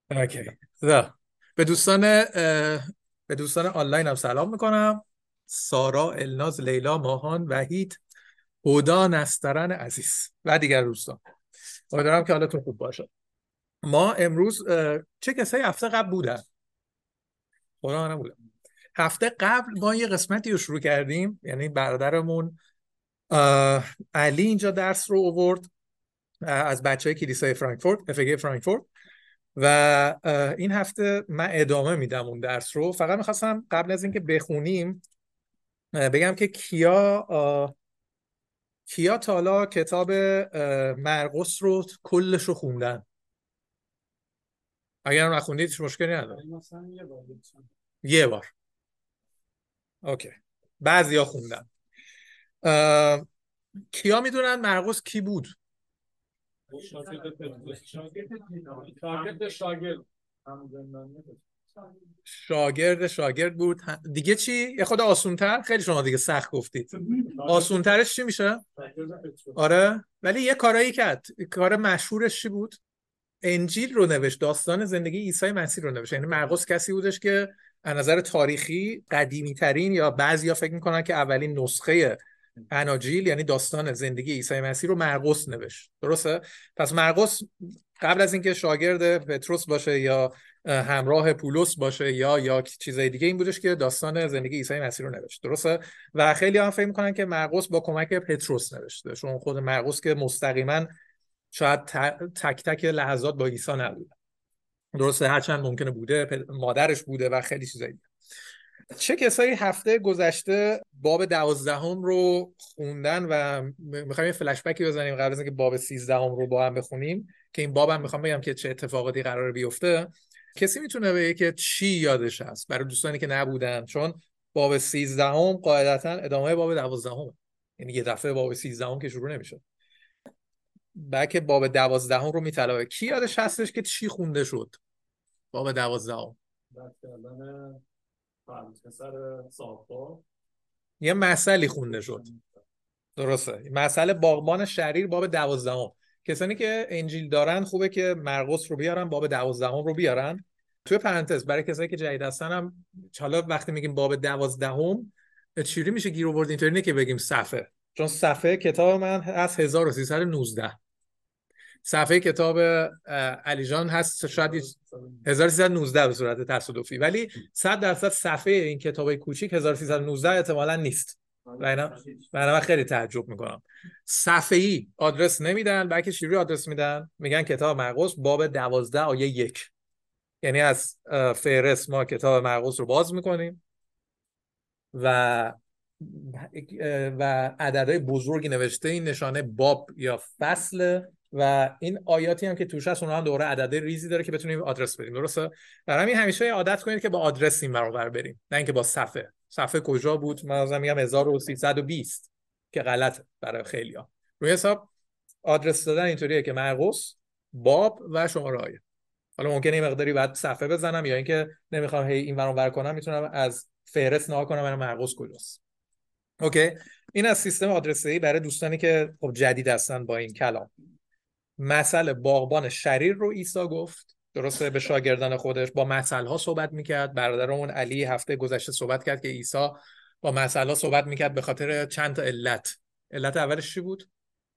اوکی. به دوستان به دوستان آنلاین هم سلام میکنم. سارا، الناز، لیلا، ماهان، وحید، هدا، نسترن عزیز و دیگر دوستان، امیدوارم که حالتون خوب باشه. ما امروز چه کسایی هفته قبل بودن؟ خدا نبودن. هفته قبل ما یه قسمتی رو شروع کردیم، یعنی برادرمون علی اینجا درس رو آورد از بچهای کلیسای فرانکفورت، افگی فرانکفورت، و این هفته من ادامه میدم اون درس رو. فقط میخواستم قبل از اینکه بخونیم بگم که کیا تا حالا کتاب مرقس رو کلش رو خوندن؟ اگر نخوندید هیچ مشکلی نداره. یه بار. اوکی. بعضیا خوندن. کیا میدونن مرقس کی بود؟ شاگرد بود. دیگه چی؟ یه خود آسونتر. خیلی شما دیگه سخت گفتید. آسونترش چی میشه؟ آره، ولی یه کارایی کرد. کار مشهورش چی بود؟ انجیل رو نوشت، داستان زندگی عیسی مسیح رو نوشت. یعنی مرقس کسی بودش که از نظر تاریخی قدیمی ترین، یا بعضیا فکر میکنن که اولین نسخه اناجیل یعنی داستان زندگی عیسی مسیح رو مرقس نوشت. درسته؟ پس مرقس قبل از اینکه شاگرد پتروس باشه یا همراه پولس باشه یا چیزای دیگه، این بودش که داستان زندگی عیسی مسیح رو نوشت. درسته؟ و خیلی هم فکر میکنن که مرقس با کمک پتروس نوشته، چون خود مرقس که مستقیما شاید تک تک لحظات با عیسی نبود. درسته، هرچند ممکنه بوده، مادرش بوده و خیلی چیزایی. چه کسایی هفته گذشته باب 12 رو خوندن و میخوایم یه فلش بکی بزنیم قبل از اینکه باب 13 رو با هم بخونیم، که این بابم میخوام بگم که چه اتفاقاتی قراره بیفته. کسی میتونه بگه که چی یادش هست برای دوستانی که نبودن؟ چون باب 13 قاعدتا ادامه باب 12، یعنی یه دفعه باب 13 که شروع نمیشه، بلکه باب 12 رو میطلبه. کی یادش هستش که چی خونده شد باب 12؟ یه مسئله خونده شد. درسته، مسئله باغبان شریر باب 12. کسانی که انجیل دارن خوبه که مرقس رو بیارن، باب 12 رو بیارن. توی پرانتز برای کسایی که جدید هستن هم، حالا وقتی میگیم باب 12 چجوری میشه گیر آورد؟ اینطوری نه که بگیم صفحه، چون صفحه کتاب من از 1319، صفحه کتاب علی جان هست شاید 1319 به صورت تصادفی، ولی 100% صفحه این کتاب کوچیک 1319 احتمالاً نیست. من خیلی تعجب میکنم. صفحه‌ای آدرس نمیدن، بلکه چجوری آدرس میدن؟ میگن کتاب مرقس باب 12 آیه 1. یعنی از فهرست ما کتاب مرقس رو باز میکنیم و عددهای بزرگی نوشته، این نشانه باب یا فصل، و این آیاتی هم که توش هست اونها هم دوره عدد ریزی داره که بتونیم آدرس بدیم. درسته؟ برای همین همیشه عادت کنید که با آدرس این برابر بریم، نه اینکه با صفحه کجا بود. من مثلا میگم 1320 که غلطه برای خیلی‌ها. روی حساب آدرس دادن اینطوریه که مرقس باب و شماره آیه. حالا ممکنه این مقداری بعد صفحه بزنم، یا اینکه نمیخوام هی این ور کنم، میتونم از فهرست نگاه کنم برای مرقس کجاست. اوکی. این از سیستم آدرس‌دهی برای دوستانی که خب جدید هستن با این کلام. مثل باغبان شریر رو عیسی گفت، درسته، به شاگردان خودش با مثل‌ها صحبت میکرد. برادرمون علی هفته گذشته صحبت کرد که عیسی با مثل‌ها صحبت میکرد به خاطر چند تا علت. علت اولش چی بود؟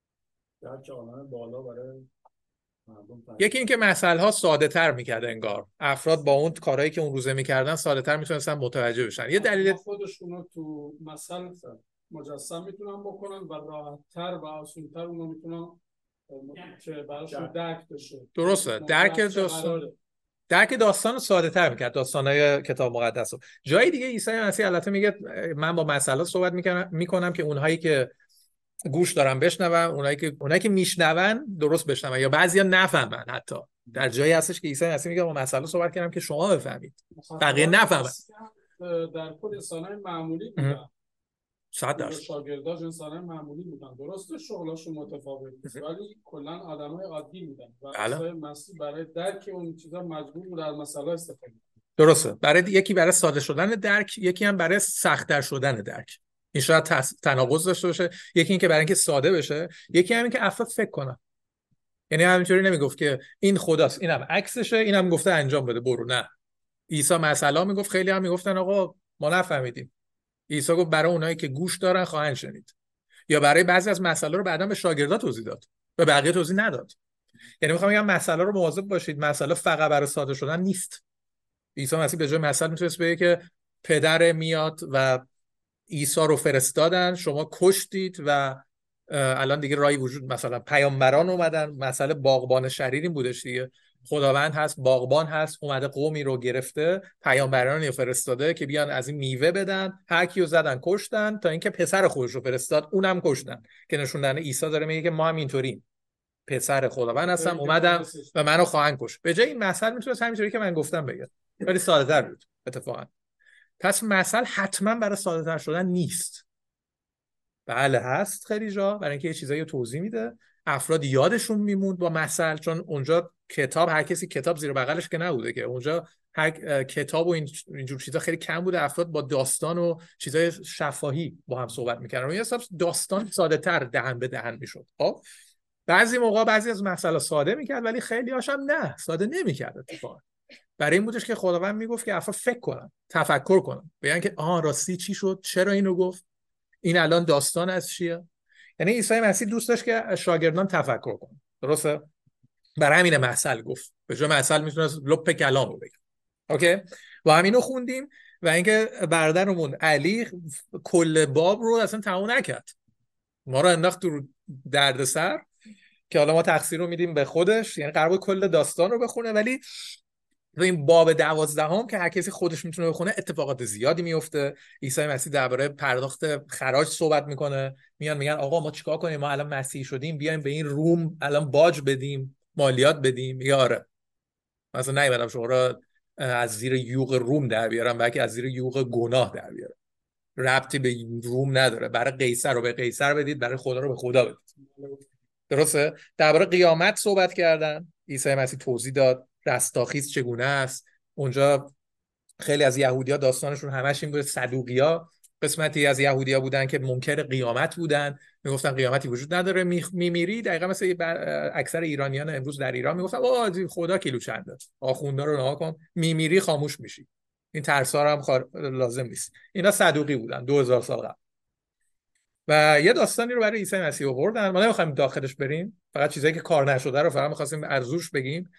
بالا برای یکی این که مثل‌ها ساده تر میکرد، انگار افراد با اون کارهایی که اون روزه میکردن ساده تر میتونستن متوجه بشن. یه دلیل خودشون تو مثل مجسم میتونن بکنن و راحت تر و آسان تر اونو میتونن که براشون درک بشه. درسته، درک داستان رو ساده تر میکرد، داستانهای کتاب مقدس رو. جای دیگه عیسی مسیح البته میگه من با مسئله صحبت میکنم که اونهایی که گوش دارن بشنون، اونایی که میشنون درست بشنون، یا بعضیا نفهمن. حتی در جایی هستش که عیسی مسیح میگه با مسئله صحبت کردم که شما بفهمید، بقیه نفهمن. در خود انسانای معمولی بودن. 100% شاگرداش انسانای معمولی بودن، درسته شغلاشون متفاوت بود ولی کلا آدمای عادی بودن و عیسی مسیح برای درک اون چیزا مجبور بود از مسئله استفاده کنه. درسته، یکی برای ساده شدن درک، یکی هم برای سخت‌تر شدن درک. این شاید تناقض داشته باشه. یکی این که برای اینکه ساده بشه، یکی هم این که افراد فکر کنن. یعنی همینطوری نمیگفت که این خداست، اینم عکسشه، اینم گفته انجام بده برو. نه، عیسی مثلا میگفت، خیلی هم میگفتن آقا ما نفهمیدیم. عیسی گفت برای اونایی که گوش دارن خواهند شنید. یا برای بعضی از مسائل رو بعداً به شاگردا توضیح داد، به بقیه توضیح نداد. یعنی میخوام بگم مسئله رو مواظب باشید، مسئله فقط برای ساده شدن نیست. عیسی مسیح به جای مثل میتونست بگه که پدر میاد و عیسی رو فرستادن، شما کشتید و الان دیگه راهی وجود، مثلا پیامبران اومدن، مسئله باغبان شریر این بودش دیگه. خداوند هست، باغبان هست، اومده قومی رو گرفته، پیامبرانی رو فرستاده که بیان از این میوه بدن، هر کیو زدن کشتن، تا اینکه پسر خودش رو فرستاد اونم کشتن، که نشون دهنده عیسی داره میگه که ما هم اینطوریم، پسر خداوند هستم، اومدم و منو خواهند کشت. به جای این مثل میتونست همینطوری که من گفتم بگه، ولی ساده تر بود اتفاقا. پس مثل حتما برای ساده تر شدن نیست. بله هست خیلی جا برای اینکه یه چیزایی رو توضیح میده، افراد یادشون میموند با مثل، چون اونجا کتاب، هر کسی کتاب زیر بغلش که نبوده که، اونجا هر کتاب و اینجور چیزا خیلی کم بوده، افراد با داستان و چیزای شفاهی با هم صحبت میکردن و یه حساب داستان ساده تر دهن به دهن میشد. خب بعضی موقع بعضی از مسائل ساده میکرد، ولی خیلی هاشم نه ساده نمیکرد اتفاقا. برای این بودش که خداوند میگفت که افراد فکر کنن، تفکر کنن، بگن که راستی چی شد، چرا اینو گفت، این الان داستان از چیه. یعنی عیسی مسیح دوست داشت که شاگردان تفکر کنن، درسته؟ برای همین مثل گفت، به جای مثل میتونست لپ کلام رو بگه. اوکی، و همینو خوندیم. و اینکه برادرمون علی کل باب رو اصلا تموم نکرد، ما رو انداخت تو دردسر که حالا ما تقصیر رو میدیم به خودش. یعنی قرار بود کل داستان رو بخونه، ولی تو این باب 12 که هر کسی خودش میتونه بخونه، اتفاقات زیادی میفته. عیسی مسیح درباره پرداخت خراج صحبت میکنه، میگن آقا ما چیکار کنیم، ما الان مسیحی شدیم، بیایم به این روم الان باج بدیم، مالیات بدیم. میگه آره، مثلا نیومدم شما را از زیر یوغ روم در بیارم، بلکه از زیر یوغ گناه در بیارم. ربطی به روم نداره، برای قیصر رو به قیصر بدید، برای خدا رو به خدا بدید. درسته؟ درباره قیامت صحبت کردن، عیسی مسیح توضیح داد رستاخیز چگونه است. اونجا خیلی از یهودی‌ها داستانشون همش این بود، صدوقی‌ها قسمتی از یهودی‌ها بودن که منکر قیامت بودن، میگفتن قیامتی وجود نداره، میمیری. دقیقاً مثل اکثر ایرانیان امروز در ایران میگفتن خدا کیلو چنده، آخوندا رو نها کن، میمیری خاموش میشی، این ترسا هم لازم نیست. اینا صدوقی بودن 2000 سال قبل. و یه داستانی رو برای عیسی مسیح آوردن، ما نمیخوایم داخلش بریم، فقط چیزایی که کار نشده رو فقط می‌خواستیم ارزوش بگیم.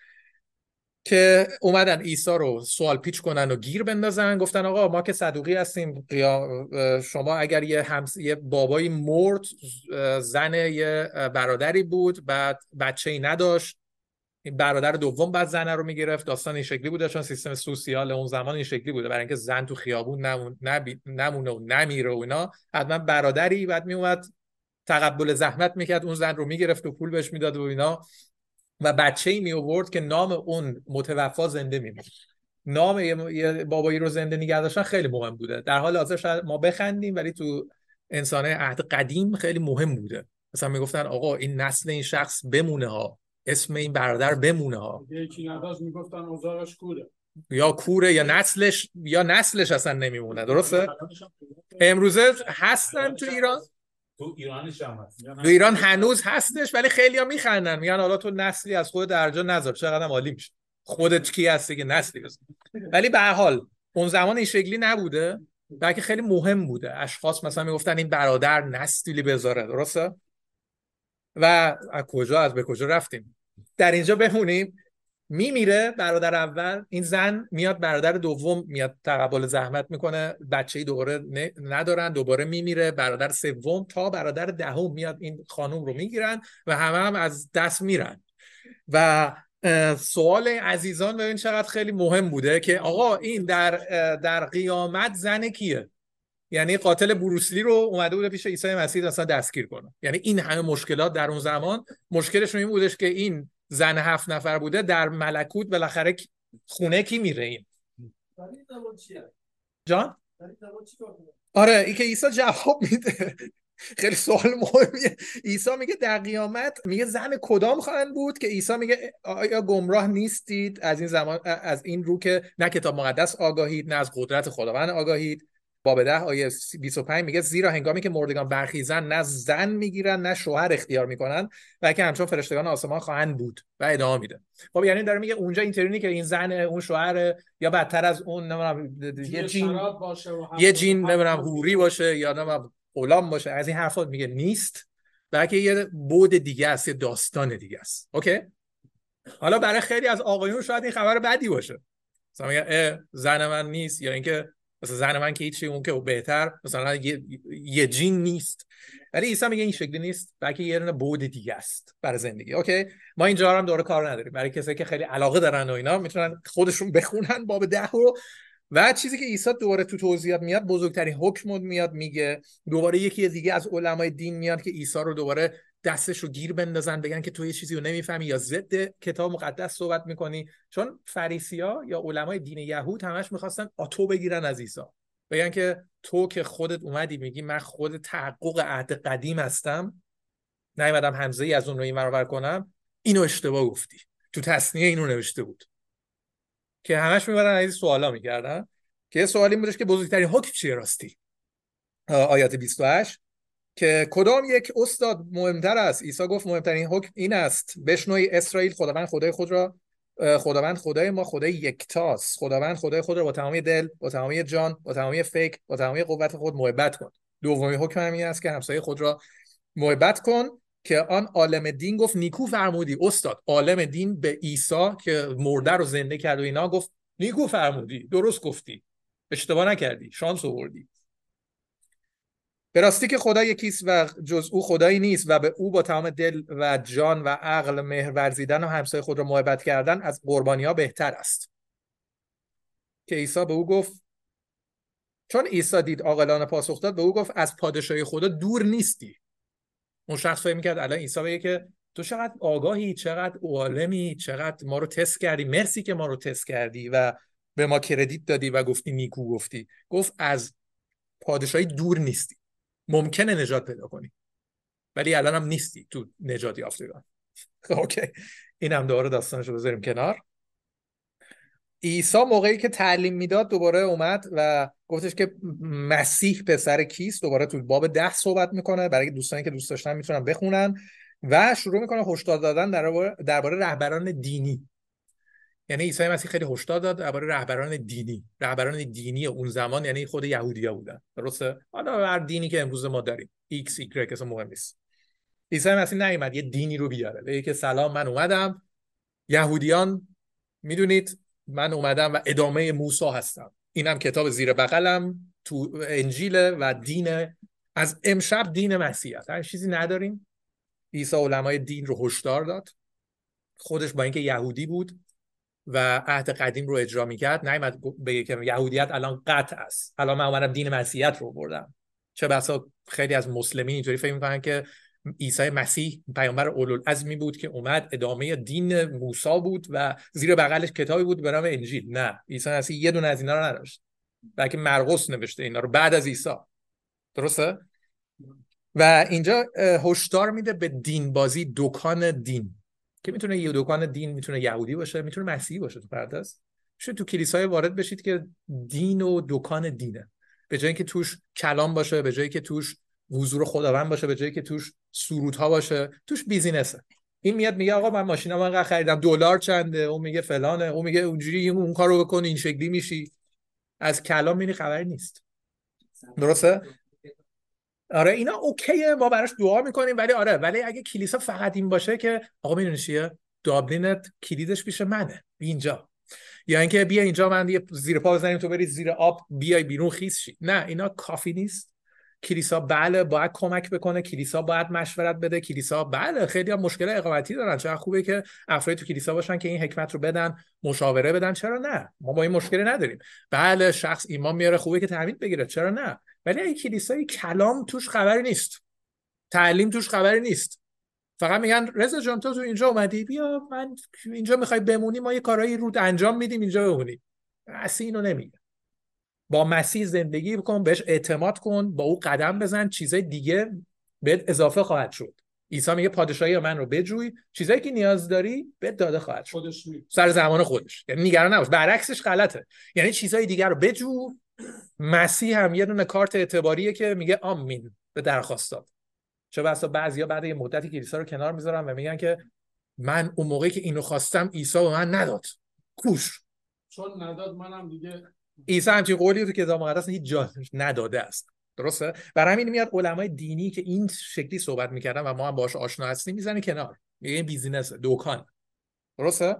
که اومدن عیسی رو سوال پیچ کنن و گیر بندازن، گفتن آقا ما که صدوقی هستیم، شما اگر یه بابایی مرد، زن یه برادری بود، بعد بچه‌ای نداشت، این برادر دوم بعد زن رو میگرفت. داستان این شکلی بوده، چون سیستم سوسیال اون زمان این شکلی بوده، برای اینکه زن تو خیابون نمونه و نمیره و اینا، حتما برادری بعد میومد تقبل زحمت میکرد، اون زن رو میگرفت و پول بهش میداد و اینا، و بچه‌ای می آورد که نام اون متوفا زنده میموند. نام یه بابایی رو زنده نگه داشتن خیلی مهم بوده. در حال حاضر شاید ما بخندیم، ولی تو انسان‌های عهد قدیم خیلی مهم بوده. مثلا میگفتن آقا این نسل این شخص بمونه ها، اسم این برادر بمونه ها. یکی نداشت میگفتن اوضاعش کوره، یا کوره یا نسلش اصلا نمیمونه. درسته؟ امروزه هستن تو ایران، تو ایرانش هم هست، تو ایران هنوز هستش، ولی خیلی‌ها میخندن، میگن حالا تو نسلی از خود درجا نذار، چقدر عالی میشه، خودت کی هستی که نسلی بزن. ولی به هر حال اون زمان این شکلی نبوده، بلکه خیلی مهم بوده. اشخاص مثلا میگفتن این برادر نسلی بذاره، درسته؟ و از به کجا رفتیم؟ در اینجا بمونیم. میمیره برادر اول، این زن میاد، برادر دوم میاد تقبل زحمت میکنه، بچه‌ای دوباره ندارن، دوباره میمیره، برادر سوم تا برادر دهم میاد، این خانم رو میگیرن و هم از دست میرن. و سوال عزیزان ببین چقدر خیلی مهم بوده که آقا این در قیامت زن کیه؟ یعنی قاتل بروسلی رو اومده بوده پیش عیسی مسیح اصلا دستگیر کنه. یعنی این همه مشکلات در اون زمان، مشکلشون این بودش که این زن 7 نفر بوده در ملکوت، بالاخره خونه کی میره این؟ جان؟ آره، این که عیسی جواب میده خیلی سوال مهمیه. عیسی میگه در قیامت، میگه زن کدام خواهند بود؟ که عیسی میگه آیا گمراه نیستید از این زمان، از این رو که نه کتاب مقدس آگاهید، نه از قدرت خداوند آگاهید. باب 10 آیه 25 میگه زیرا هنگامی که مردگان برخیزن نه زن میگیرن نه شوهر اختیار میکنن بلکه همچون فرشتگان آسمان خواهند بود و ادامه میده. خب یعنی داره میگه اونجا اینطوری نیست که این زن اون شوهر یا بدتر از اون نمیدونم یه جین نمیدونم حوری باشه یا نمیدونم غلام باشه، از این حرفات میگه نیست، بلکه یه بعد دیگه است، یه داستان دیگه است. اوکی. حالا برای خیلی از آقایون شاید این خبر بدی باشه، مثلا میگه زن من نیست، یا اینکه مثلا زن من که هیچی، اون که بهتر مثلا یه جین نیست. ولی عیسی میگه این شکلی نیست، بلکه یه دونه بعد دیگه است برای زندگی. اوکی. ما اینجا هم دوره کار نداریم، برای کسایی که خیلی علاقه دارن و اینا میتونن خودشون بخونن باب 10 رو. و چیزی که عیسی دوباره تو توضیحات میاد، بزرگترین حکم میاد میگه. دوباره یکی دیگه از علمای دین میاد که عیسی رو دوباره دستش رو گیر بندازن، بگن که تو یه چیزی رو نمیفهمی یا ضد کتاب مقدس صحبت میکنی. چون فریسی‌ها یا علمای دین یهود همش میخواستن آتو بگیرن از عیسی، بگن که تو که خودت اومدی میگی من خود تحقق عهد قدیم هستم، نیومدم حمزه ای از اون رو این برابر کنم، اینو اشتباه گفتی، تو تثنیه اینو نوشته بود. که همش میبرن از این سوالا میکردن که سوالی بودش که بزرگترین حکم چیه راستی. آیات 28 که کدام یک استاد مهمتر است؟ عیسی گفت مهمترین حکم این است بشنوی اسرائیل، خداوند خدای خود را، خداوند خدای ما خدای یکتاست. خداوند خدای خود را با تمامی دل، با تمامی جان، با تمامی فکر، با تمامی قوت خود محبت کن. دومین حکم همین است که همسایه خود را محبت کن. که آن عالم دین گفت نیکو فرمودی استاد. عالم دین به عیسی که مرده رو زنده کرد و اینا گفت نیکو فرمودی، درست گفتی، اشتباه نکردی، شانس آوردی. به راستی که خدا یکیست و جز او خدایی نیست و به او با تمام دل و جان و عقل مهر ورزیدن و همسایه خود را محبت کردن از قربانی‌ها بهتر است. که عیسی به او گفت، چون عیسی دید عاقلانه پاسخ داد، به او گفت از پادشاهی خدا دور نیستی. اون شخص فکر می‌کرد الان عیسی بگه که تو چقدر آگاهی، چقدر عالمی، چقدر ما رو تست کردی، مرسی که ما رو تست کردی و به ما کردیت دادی و گفتی نیکو گفتی. گفت از پادشاهی دور نیستی، ممکنه نجات پیدا کنی ولی الان هم نیستی تو نجات یافتگان. اوکی، این هم دوباره داستانشو بذاریم کنار. عیسی موقعی که تعلیم میداد دوباره اومد و گفتش که مسیح پسر کیست. دوباره تو باب 10 صحبت میکنه، برای دوستانی که دوست داشتن میتونن بخونن. و شروع میکنه هشدار دادن درباره رهبران دینی. یعنی عیسی مسیح خیلی هشدار داد درباره رهبران دینی. رهبران دینی اون زمان یعنی خود یهودیا بودن، درسته؟ حالا هر دینی که امروز ما داریم ایکس ایگرگ اصلا مهم نیست. عیسی مسیح نیومد یه دینی رو بیاره بگه که سلام من اومدم، یهودیان میدونید من اومدم و ادامه موسی هستم، اینم کتاب زیر بغلم تو انجیل و دین از امشب دین مسیح هست، هر چیزی نداریم. عیسی علمای دین رو هشدار داد. خودش با اینکه یهودی بود و عهد قدیم رو اجرا میکرد نیامد بگه که یهودیت الان قطع است، الان من اومدم دین مسیحیت رو بردم. چه بسا خیلی از مسلمین اینجوری فکر میکنن که عیسی مسیح پیامبر اولوالعزمی بود که اومد ادامه دین موسی بود و زیر بغلش کتابی بود به نام انجیل. نه، عیسی مسیح یه دونه از اینا رو نداشت، بلکه مرقس نوشته اینا رو بعد از عیسی. درسته؟ و اینجا هشدار میده به دین بازی، دکان دین، که میتونه یه دکان دین میتونه یهودی باشه، میتونه مسیحی باشه. تو پرداز شما تو کلیسای وارد بشید که دین و دکان دینه، به جایی که توش کلام باشه، به جایی که توش حضور خداوند باشه، به جایی که توش سرودها باشه، توش بیزینسه. این میاد میگه آقا من ماشینم انقدر خریدم، دلار چنده، اون میگه فلانه، اون میگه اونجوری اون کارو بکن این شکلی میشی. از کلام میبینی خبری نیست. درسته؟ آره اینا اوکیه، ما براش دعا میکنیم، ولی آره، ولی اگه کلیسا فقط این باشه که آقا میدونی چیه، دابلینت کلیدش پیش منه اینجا، یا اینکه بیا اینجا من یه زیر پا بزنیم تو بری زیر آب بیای بیرون خیس شی، نه اینا کافی نیست. کلیسا بله باید کمک بکنه، کلیسا باید مشورت بده، کلیسا بله خیلی هم مشکل اقامتی دارن، چرا خوبه که افرادی تو کلیسا باشن که این حکمت رو بدن، مشاوره بدن، چرا نه، ما با این مشکلی نداریم. بله شخص ایمان میاره، خوبه که تعمید بگیره، چرا نه. ولی این کلیسای کلام توش خبری نیست، تعلیم توش خبری نیست، فقط میگن رضا جان تو اینجا اومدی، بیا من اینجا میخوای بمونی، ما یه کارایی رو انجام میدیم اینجا بمونی. اصلا اینو نمیگه. با مسیح زندگی بکن، بهش اعتماد کن، با او قدم بزن، چیزای دیگه بهت اضافه خواهد شد. عیسی میگه پادشاهی من رو بجوی، چیزایی که نیاز داری بهت داده خواهد شد سر زمان خودش. یعنی نگران نباش، برعکسش غلطه. یعنی چیزای دیگه رو بجو، مسیح هم یه دونه کارت اعتباریه که میگه آمین به درخواستات. چه بسا بعضیا بعد یه مدتی کلیسا رو کنار میذارن و میگن که من اون موقعی که اینو خواستم عیسی به من نداد، کوش، چون نداد منم دیگه. عیسی همچین قولی تو کتاب مقدس هیچ جا نداده است. درسته؟ برای همین میاد علمای دینی که این شکلی صحبت میکردن و ما هم باهاش آشنا هستیم میزنه کنار، میگه این بیزینسه، دکان. درسته؟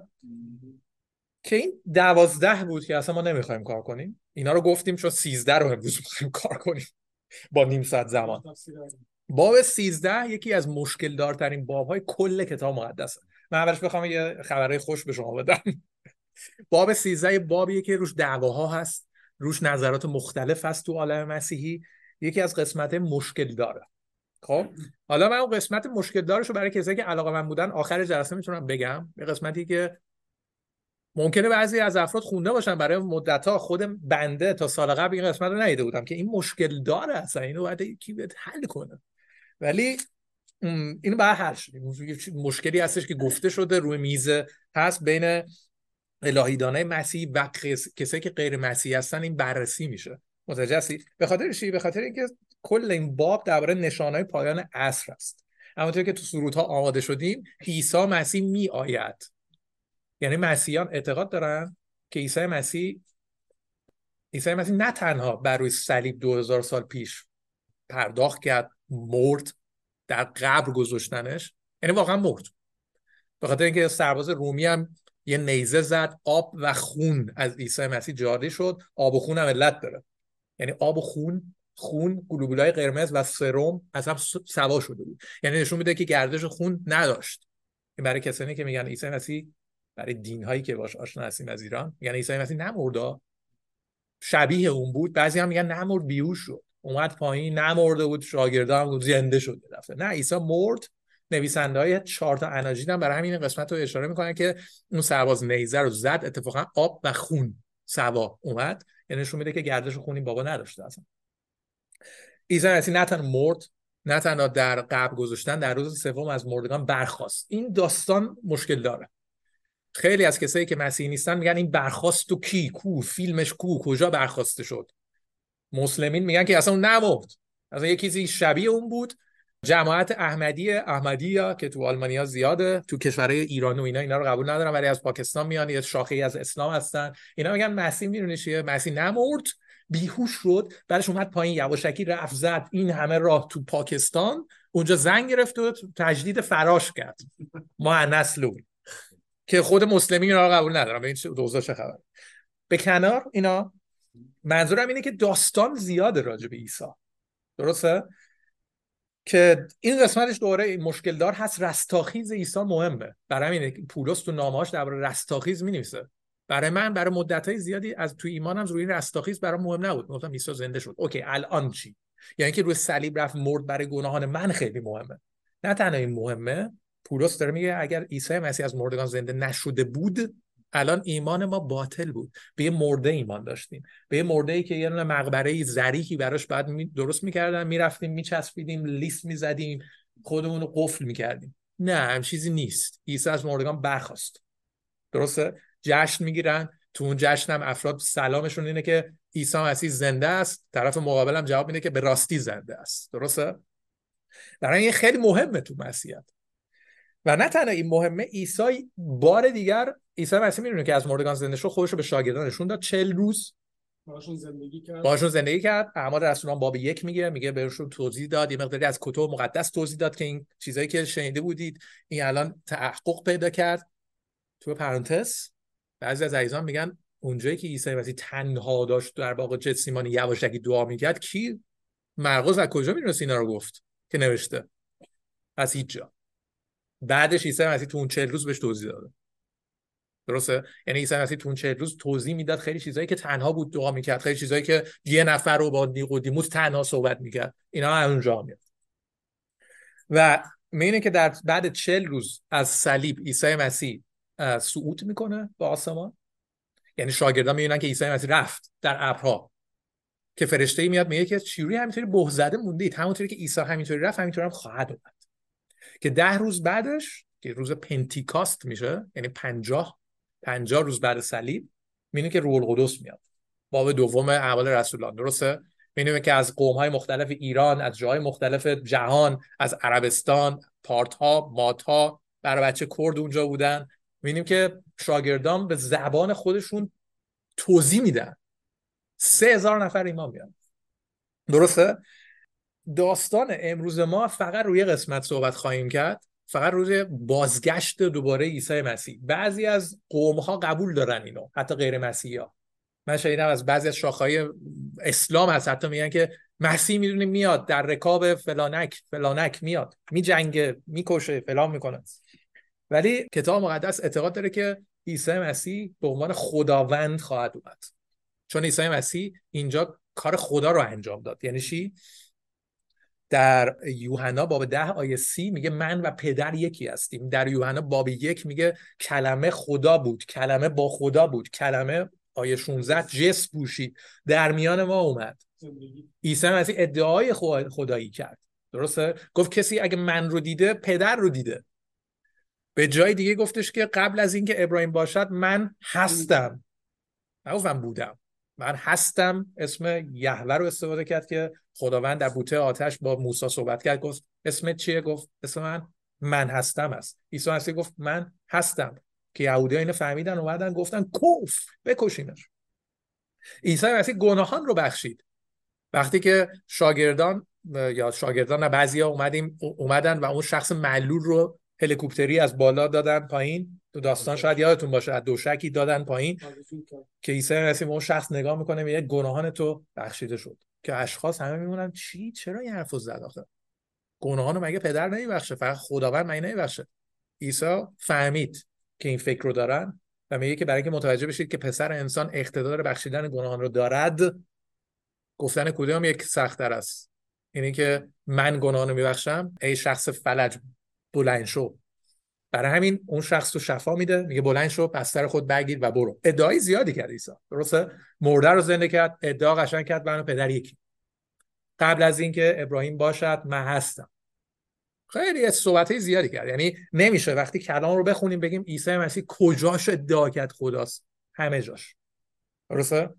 که این 12 بود که اصلا ما نمیخوایم کار کنیم. اینا رو گفتیم چون 13 رو امروز میخوایم کار کنیم با نیم ساعت زمان. باب 13 یکی از مشکل دارترین بابهای کل کتاب مقدسه. من اولش بخوام یه خبرهای خوش به شما بدم. باب 13 بابیه که روش دعواها هست، روش نظرات مختلف هست تو عالم مسیحی. یکی از قسمت مشکل داره. خب حالا من اون قسمت مشکل دارشو برای کسایی که علاقه‌مند بودن آخر جلسه میتونم بگم. یه قسمتی که ممکنه بعضی از افراد خونده باشن، برای مدت‌ها خود بنده تا سال قبل این قسمت رو ندیده بودم که این مشکل داره، اصلا اینو باید کی بهت حل کنه. ولی اینو باید حل شه. مشکلی هستش که گفته شده روی میز هست بین الهیدانای مسیحی و کسایی که غیر مسیحی هستن، این بررسی میشه. متوجه هستی؟ به خاطر چی؟ به خاطر اینکه کل این باب درباره نشانهای پایان عصر است. همونطور که تو سرودها آماده شدیم، عیسی مسیح می آید. یعنی مسیحیان اعتقاد دارن که عیسی مسیح نه تنها بر روی صلیب 2000 سال پیش پرداخت کرد، مرد، در قبر گذاشتنش، یعنی واقعا مرد. به خاطر اینکه سرباز رومی هم یه نیزه زد، آب و خون از عیسی مسیح جاری شد. آب و خون هم علت داره، یعنی آب و خون گلوبولای قرمز و سرم از هم سوا شده بود. یعنی نشون میده که گردش خون نداشت. این برای کسانی که میگن عیسی مسیح، برای دین‌هایی که باش آشنا هستیم از ایران، میگن عیسی مسیح نمرد، شبیه اون بود. بعضی هم میگن نمرد، بیهوش شد، اومد پایین، نمرده بود، شاگردان هم زنده شد دفعه. نه، عیسی مرد. نویسنده‌های 4 تا اناجیل هم برای همین قسمت رو اشاره میکنن که اون سرباز نیزه رو زد، اتفاقا آب و خون سوا اومد، یعنی نشون میده که گردش خونی بابا نداشته اصلا. عیسی مسیح نه تنها مرد، نه تنها در قبر گذاشتن، در روز سوم از مردگان برخاست. این داستان مشکل داره. خیلی از کسایی که مسیحی نیستن میگن این برخاست تو کی؟ فیلمش کجا برخاسته شد؟ مسلمین میگن که اصلا اون نمرد، اصلا یه چیزی شبیه اون بود. جماعت احمدیه که تو آلمانیا زیاده، تو کشورهای ایران و اینا رو قبول ندارن، ولی از پاکستان میان، یه شاخه‌ای از اسلام هستن. اینا میگن مسیح میدونی چیه؟ مسیح نمرد، بیهوش شد، بعدش اومد پایین، یواشکی رفت زد این همه راه تو پاکستان، اونجا زنگ گرفت و تجدید فراش کرد. مؤنث لون که خود مسلمین اینا رو قبول ندارن. به این دوزا چه خبر؟ به کنار اینا، منظورم اینه که داستان زیاده راجع به عیسی. درسته؟ که این قسمتش دوره مشکل دار هست. رستاخیز عیسی مهمه. برای همینه پولس تو نامه‌هاش درباره رستاخیز می‌نویسه. برای من برای مدت‌های زیادی از تو ایمانم روی رستاخیز برام مهم نبود. گفتم عیسی زنده شد، اوکی، الان چی؟ یعنی که روی صلیب رفت مرد برای گناهان من خیلی مهمه. نه تنها این مهمه، پولس داره میگه اگر عیسی مسیح از مردگان زنده نشده بود، الان ایمان ما باطل بود. به یه مرده ایمان داشتیم، به یه مرده‌ای که یه دونه مقبره ظریفی براش بعد درست می‌کردن، می‌رفتیم می‌چسبیدیم، لیست می‌زدیم، خودمون رو قفل می‌کردیم. نه، هم چیزی نیست. عیسی از مردگان برخاست. درسته؟ جشن می‌گیرن، تو اون جشن هم افراد سلامشون اینه که عیسی مسیح زنده است، طرف مقابل هم جواب میده که به راستی زنده است. درسته؟ برای این خیلی مهمه تو مسیحیت. و نه تنها این مهمه، عیسی بار دیگر، عیسی مسیح میدونه که از مردگان زنده شد، خودش رو به شاگردان نشون داد، 40 روز باشون زندگی کرد. اعمال رسولان باب 1 میگه بهشون توضیح داد، یه مقداری از کتب مقدس توضیح داد که این چیزایی که شنیده بودید این الان تحقق پیدا کرد. تو پرانتز بعضی از عزیزان میگن اونجایی که عیسی مسیح تنها داشت در باغ گتسیمانی یواشکی دعا میکرد، کی مرقس از کجا میدونست اینا رو گفت که نوشته؟ از هیچ جا. بعدش عیسی مسیح تو اون 40 روز بهش توضیح داده. درسته؟ یعنی عیسی مسیح تو اون 40 روز توضیح میداد خیلی چیزایی که تنها بود دعا میکرد، خیلی چیزایی که یه نفر رو با نیقودیموس تنها صحبت میکرد، اینا از اونجا میاد. و میبینه که در بعد 40 روز از صلیب عیسی مسیح صعود میکنه به آسمان. یعنی شاگردان میبینن که عیسی مسیح رفت در ابرها، که فرشته‌ای میاد میگه که چجوری همینطوری بهزده موندید؟ همونطوری که عیسی همینطوری رفت همینطوری هم خواهد اومد. که 10 روز بعدش که روز پنتیکاست میشه، یعنی 50 روز بعد صلیب، میبینه که روح القدس میاد. باب دوم اعمال رسولان، درسته؟ می‌بینیم که از قوم‌های مختلف ایران، از جاهای مختلف جهان، از عربستان، پارت‌ها، مات‌ها، برای بچه کرد اونجا بودن. می‌بینیم که شاگردان به زبان خودشون توضیح میدن. 3000 نفر ایمان میارن. درسته؟ داستان امروز ما فقط روی قسمت صحبت خواهیم کرد، فقط روی بازگشت دوباره عیسی مسیح. بعضی از قوم‌ها قبول دارن اینو، حتی غیر مسیحی‌ها. من شنیدم از بعضی از شاخه‌های اسلام هست حتی میگن که مسیح میدونه میاد در رکاب فلانک میاد، میجنگه، میکشه، فلان میکنه. ولی کتاب مقدس اعتقاد داره که عیسی مسیح به عنوان خداوند خواهد اومد، چون عیسی مسیح اینجا کار خدا رو انجام داد. یعنی چی؟ در یوحنا باب 10 آیه 30 میگه من و پدر یکی هستیم. در یوحنا باب 1 میگه کلمه خدا بود، کلمه با خدا بود، کلمه آیه 16 جسم پوشید در میان ما اومد. عیسی مسیح ادعای خدایی کرد. درسته؟ گفت کسی اگه من رو دیده پدر رو دیده. به جای دیگه گفتش که قبل از اینکه ابراهیم باشد من هستم. نگفتم بودم، من هستم. اسم یهوه رو استفاده کرد که خداوند در بوته آتش با موسی صحبت کرد. گفت اسمت چیه؟ گفت اسم من هستم است. عیسی مسیح گفت من هستم، که یهودی‌ها اینو فهمیدن، اومدن گفتن کفر، بکشینش. عیسی مسیح گناهان رو بخشید. وقتی که شاگردان بعضیا اومدن و اون شخص معلول رو هلیکوپتری از بالا دادن پایین، تو داستان شاید یادتون باشه، از دوشکی دادن پایین، که عیسی مسیح اون شخص نگاه میکنه میگه گناهان تو بخشیده شد. که اشخاص همه میمونن چرا این حرفو زد آخه؟ گناهان رو مگه پدر نمیبخشه؟ فقط خداوند مگه نمیبخشه؟ عیسی فهمید که این فکر رو دارن و میگه که برای اینکه متوجه بشید که پسر انسان اقتدار بخشیدن گناهان رو دارد، گفتن کدام یک سخت‌تر است؟ اینی که من گناهان رو میبخشم، ای شخص فلج بلند شو. برای همین اون شخص رو شفا میده، میگه بلند شو، بستر خود بگیر و برو. ادعای زیادی کرد عیسی، درسته؟ مرده رو زنده کرد، ادعا قشنگ کرد من و پدر یکی. قبل از اینکه ابراهیم باشد من هستم. خیلی صحبتای زیادی کرد. یعنی نمیشه وقتی کلام رو بخونیم بگیم عیسی مسیح کجاش ادعا کرد خداست. همه جاش. درسته؟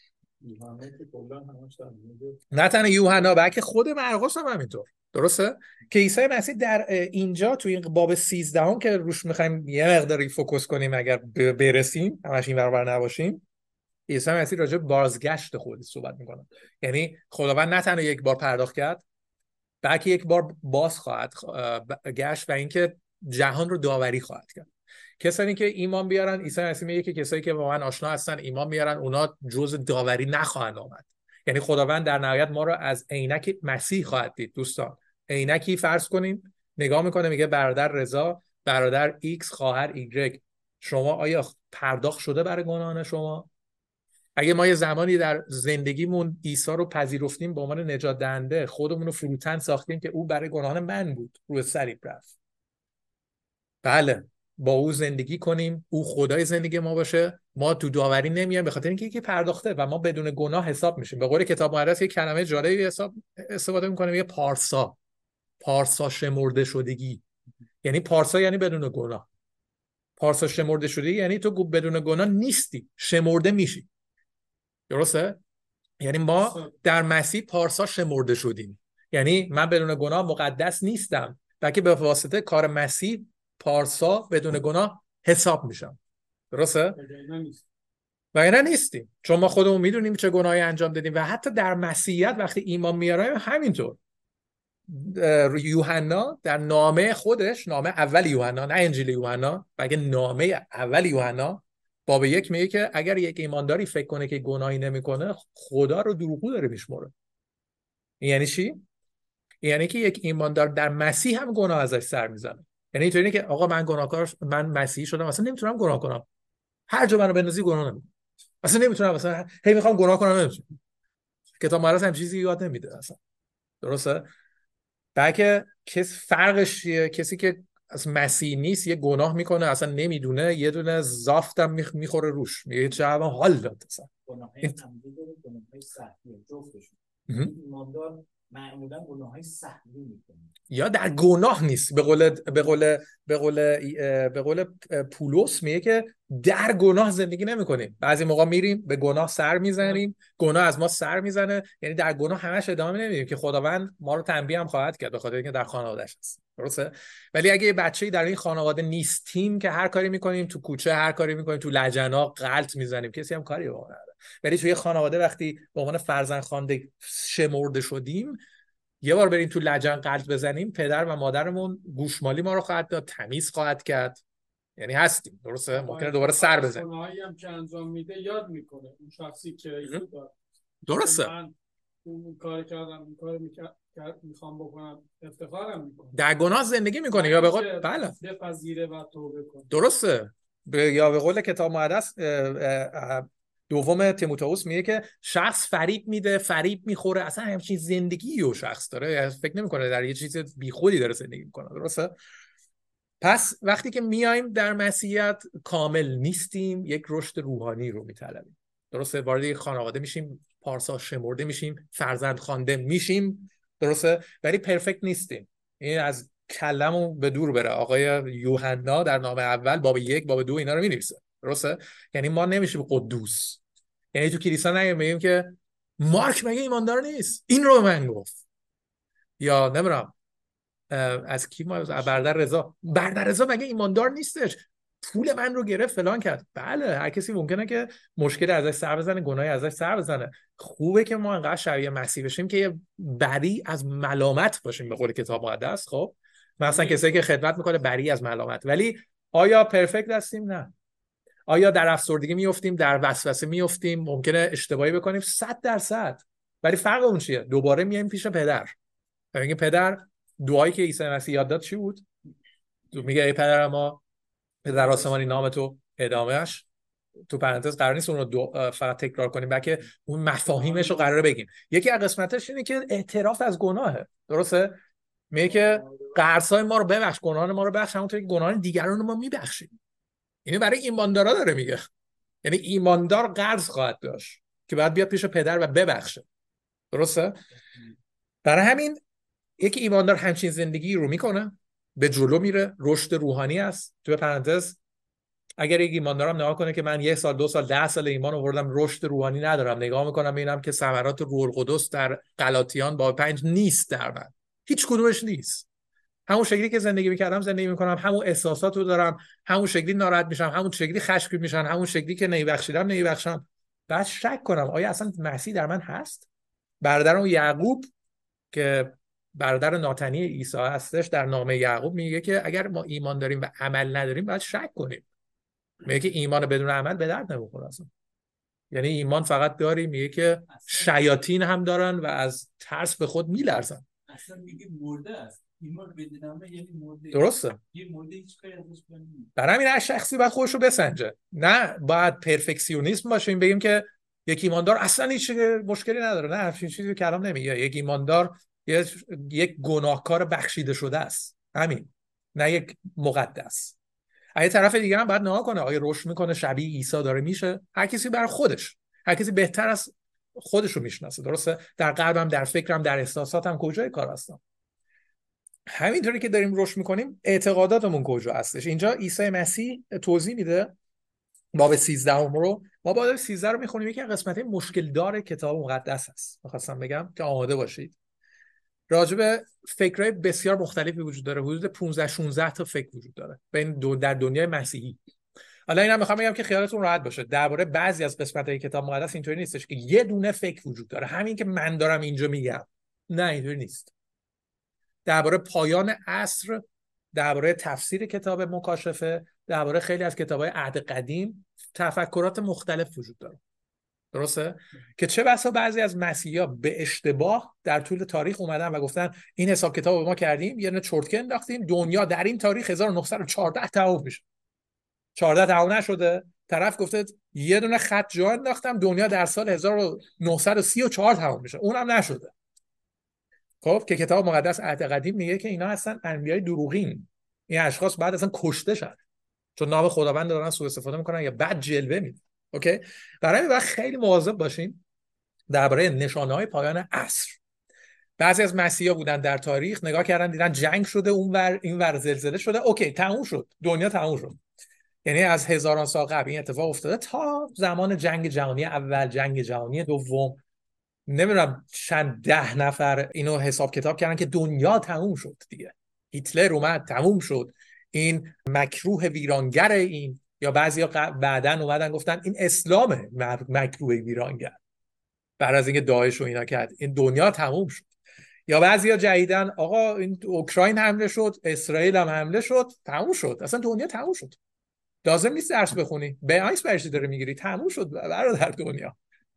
نه تنها یوحنا، بلکه خود مرقس هم همینطور. درسته؟ که عیسی مسیح در اینجا توی باب 13 که روش میخوایم یه مقداری فوکوس کنیم اگر برسیم، همش این برابر نباشیم، عیسی مسیح راجع به بازگشت خودش صحبت میکنه. یعنی خداوند نه تنها یک بار پرداخت کرد، بلکه یک بار باز خواهد گشت و اینکه جهان رو داوری خواهد کرد. کسانی که ایمان بیارن، عیسی مسیح میگه که کسایی که با من آشنا هستن ایمان میارن، اونا جزء داوری نخواهند آمد. یعنی خداوند در نهایت ما رو از عینک مسیح خواهد دید. دوستان، عینکی فرض کنیم نگاه میکنه، میگه برادر رضا، برادر ایکس، خواهر ایگرگ، شما آیا پرداخت شده برای گناهان شما؟ اگه ما یه زمانی در زندگیمون عیسی رو پذیرفتیم به عنوان نجات دهنده، خودمون رو فروتن ساختیم که او برای گناهان من بود، روی صلیب رفت. بله، با او زندگی کنیم، او خدای زندگی ما باشه، ما تو داوری نمیایم، به خاطر اینکه یکی پرداخته و ما بدون گناه حساب میشیم. به قول کتاب مقدس یک کلمه جالبی استفاده میکنه، میگه پارسا شمرده شدگی. یعنی پارسا یعنی بدون گناه. پارسا شمرده شدگی یعنی تو بدون گناه نیستی، شمرده میشی. درسته؟ یعنی ما در مسیح پارسا شمرده شدیم. یعنی من بدون گناه مقدس نیستم، بلکه به واسطه کار مسیح پارسا بدون گناه حساب میشم. درسته؟ وگرنه نیستیم، چون ما خودمون میدونیم چه گناهی انجام دادیم. و حتی در مسیحیت وقتی ایمان میاریم همینطور. یوحنا در نامه خودش، نامه اول یوحنا، نه انجیل یوحنا، بلکه نامه اول یوحنا باب 1 میگه که اگر یک ایمانداری فکر کنه که گناهی نمیکنه، خدا رو دروغگو داره میشمره. یعنی چی؟ یعنی که یک ایماندار در مسیح هم گناه ازش سر میزنه. یعنی اینطوری که آقا من گناهکار، من مسیحی شدم، اصلا نمیتونم گناه کنم، هر جا منو بندازی گناه نمیکنم، اصلا نمیتونم، اصلا هی میخوام گناه کنم نمیتونم. کتاب مقدس هم چیزی یاد نمیده اصلا. درسته؟ بلکه فرقش چیه؟ کسی که از مسیح نیست یه گناه میکنه اصلا نمیدونه، یه دونه زافتم میخوره روش، میگه چه حال داد اصلا. گناههای عمدی داره، گناههای سطحی، جفتشون. ایماندار معمولا گناه‌های سهمی میکنه یا در گناه نیست. به قول پولس میگه که در گناه زندگی نمی‌کنیم. بعضی موقع میریم به گناه سر میزنیم، گناه از ما سر میزنه، یعنی در گناه همش ادامه نمیدیم که خداوند ما رو تنبیه هم خواهد کرد به خاطر اینکه در خانواده‌اش هست. درسته؟ ولی اگه یه بچه‌ای در این خانواده نیستیم که هر کاری می‌کنیم تو کوچه، هر کاری می‌کنیم تو لجنا غلط میزنیم، کسی هم کاری با نداره. ولی توی خانواده وقتی به عنوان فرزند خوانده شمرده شدیم، یه بار بریم تو لجن قلط بزنیم، پدر و مادرمون گوشمالی ما رو خواهد داد، تمیز خواهد کرد، یعنی هستیم. درسته؟ ممکنه دوباره سر بزنیم. گناهایی هم که انجام میده یاد میکنه اون شخصی که درسته. من اون کار کردم، این کار میخوام بکنم، افتخارم میکنم. در گناه زندگی میکنه یا به قول بله بپذیره و توبه کنه. درسته. یا به قول کتاب مقدس دوم تیموتائوس میگه که شخص فریب میده، فریب میخوره، اصلا همچین زندگی و شخص داره، فکر نمیکنه در یه چیز بیخودی داره زندگی میکنه. درسته؟ پس وقتی که میایم در مسیحیت کامل نیستیم، یک رشد روحانی رو میطلبیم. درسته؟ وارد یک خانواده میشیم، پارسا شمرده میشیم، فرزند خوانده میشیم. درسته؟ ولی پرفکت نیستیم. این از کلمون به دور بره. آقای یوحنا در نامه اول باب 1 باب 2 اینا رو مینویسه. درسته؟ یعنی ما نمیشیم قدوس. یعنی تو کلیسا میگیم که مارک مگه ایماندار نیست، این رو به من گفت. یا نمیدونم از کی ما برادر رضا مگه ایماندار نیستش، پول من رو گرفت فلان کرد. بله هر کسی ممکنه که مشکلی ازش سر بزنه، گناهی ازش سر بزنه. خوبه که ما انقدر شبیه مسیح بشیم که بری از ملامت باشیم به قول کتاب مقدس. خب مثلا کسایی که خدمت میکنه بری از ملامت. ولی آیا پرفکت هستیم؟ نه. آیا در افسردگی میافتیم، در وسوسه میافتیم، ممکنه اشتباهی بکنیم 100%. ولی فرق اون چیه؟ دوباره میایم پیش پدر. میگه پدر، دعایی که عیسی مسیح یاد داد چی بود؟ میگه ای پدر ما پدر آسمانی نام تو، ادامهش تو پرانتز قرار نیست اون رو فقط تکرار کنیم، بلکه اون مفاهیمش رو قراره بگیم. یکی از قسمتش اینه که اعتراف از گناهه. درسته؟ میگه که قرض‌های ما رو ببخش، گناهان ما رو ببخش، همونطور که گناهان دیگران رو ما میبخشیم. اینو برای ایماندارا داره میگه. یعنی ایماندار قرض خواهد داشت که بعد بیاد پیش پدر و ببخشه. درسته؟ برای همین یکی ایماندار همچین زندگی رو میکنه، به جلو میره، رشد روحانی است. تو پرانتز اگر یک ایماندارم نگاه کنه که من 1 سال 2 سال 10 سال ایمان آوردم رشد روحانی ندارم، نگاه میکنم ببینم که ثمرات روح القدس در غلاطیان باب 5 نیست در من، هیچ کدومش نیست. همون شکلی که زندگی میکردم زندگی میکنم، همون احساسات رو دارم، همون شکلی ناراحت میشم، همون شکلی خشمگین میشم، همون شکلی که نمیبخشم. بعد شک کنم آیا اصلا مسیح در من هست؟ برادرم یعقوب که برادر ناتنی عیسی هستش در نامه یعقوب میگه که اگر ما ایمان داریم و عمل نداریم باید شک کنیم. میگه که ایمان بدون عمل به درد نمیخوره اصلا. یعنی ایمان فقط داری، میگه که شیاطین هم دارن و از ترس به خود میلرزن. اصلا میگه مرده است. ایمان بدون عمل یعنی مرده. درسته. یه مرده هیچ کاری ازش نمیشه. برای همین هر شخصی باید خودش رو بسنجه. نه باید پرفکسیونیسم باشیم بگیم که یک ایماندار اصلا هیچ مشکلی نداره. نه همین چیزی کلام نمیگه. یک ایماندار یک گناهکار بخشیده شده است، همین، نه یک مقدس. اگه طرف دیگه هم باید نگاه کنه آیا رشد میکنه، شبیه عیسی داره میشه. هر کسی برای خودش، هر کسی بهتر از خودش رو میشناسه. درسته؟ در قلبم، در فکرم، در احساساتم کجای کار هستم. همینطوری که داریم رشد میکنیم اعتقاداتمون کجا هستش. اینجا عیسی مسیح توضیح میده. باب 13 رو ما باب 13 رو میخونیم. یکی از قسمت‌های مشکل دار کتاب مقدس هست. می‌خواستم بگم که آماده باشید. راجب فکرهای بسیار مختلفی وجود داره. حدود 15-16 تا فکر وجود داره در دنیای مسیحی. حالا اینا میخوام بگم که خیالتون راحت باشه. درباره بعضی از قسمت‌های کتاب مقدس اینطوری نیستش که یه دونه فکر وجود داره، همین که من دارم اینجا میگم. نه اینطوری نیست. درباره پایان عصر، درباره تفسیر کتاب مکاشفه، درباره خیلی از کتاب‌های عهد قدیم تفکرات مختلف وجود داره. درسته؟ که چه بسا بعضی از مسیحی‌ها به اشتباه در طول تاریخ اومدن و گفتن این حساب کتاب ما کردیم، یه چرتکه انداختیم، دنیا در این تاریخ 1914 تموم میشه. 14 تموم نشده، طرف گفته یه دونه خط جا انداختم، دنیا در سال 1934 تموم میشه، اونم نشده. خب که کتاب مقدس عهد قدیم میگه که اینا هستن انبیای دروغین. این اشخاص بعد اصلا کشته شدن چون نام خداوند دارن سوء استفاده میکنن یا بد جلوه میدن. اوکی؟ برای همین خیلی مواظب باشیم درباره نشانه‌های پایان عصر. بعضی از مسیحا بودن در تاریخ نگاه کردن دیدن جنگ شده اونور اینور زلزله شده، اوکی تموم شد، دنیا تموم شد. یعنی از هزاران سال قبل این اتفاق افتاده تا زمان جنگ جهانی اول، جنگ جهانی دوم. نمیدونم چند 10 نفر اینو حساب کتاب کردن که دنیا تموم شد دیگه، هیتلر اومد تموم شد، این مکروه ویرانگر این، یا بعضیا بعدن اومدن گفتن این اسلامه مکروه ویرانگر بعد از اینکه داعش و اینا کرد، این دنیا تموم شد. یا بعضیا جدیدن آقا این اوکراین حمله شد، اسرائیل هم حمله شد، تموم شد، اصلا دنیا تموم شد، لازم نیست درس بخونی، به آیس برشی داره میگیری، تموم شد برادر دنیا.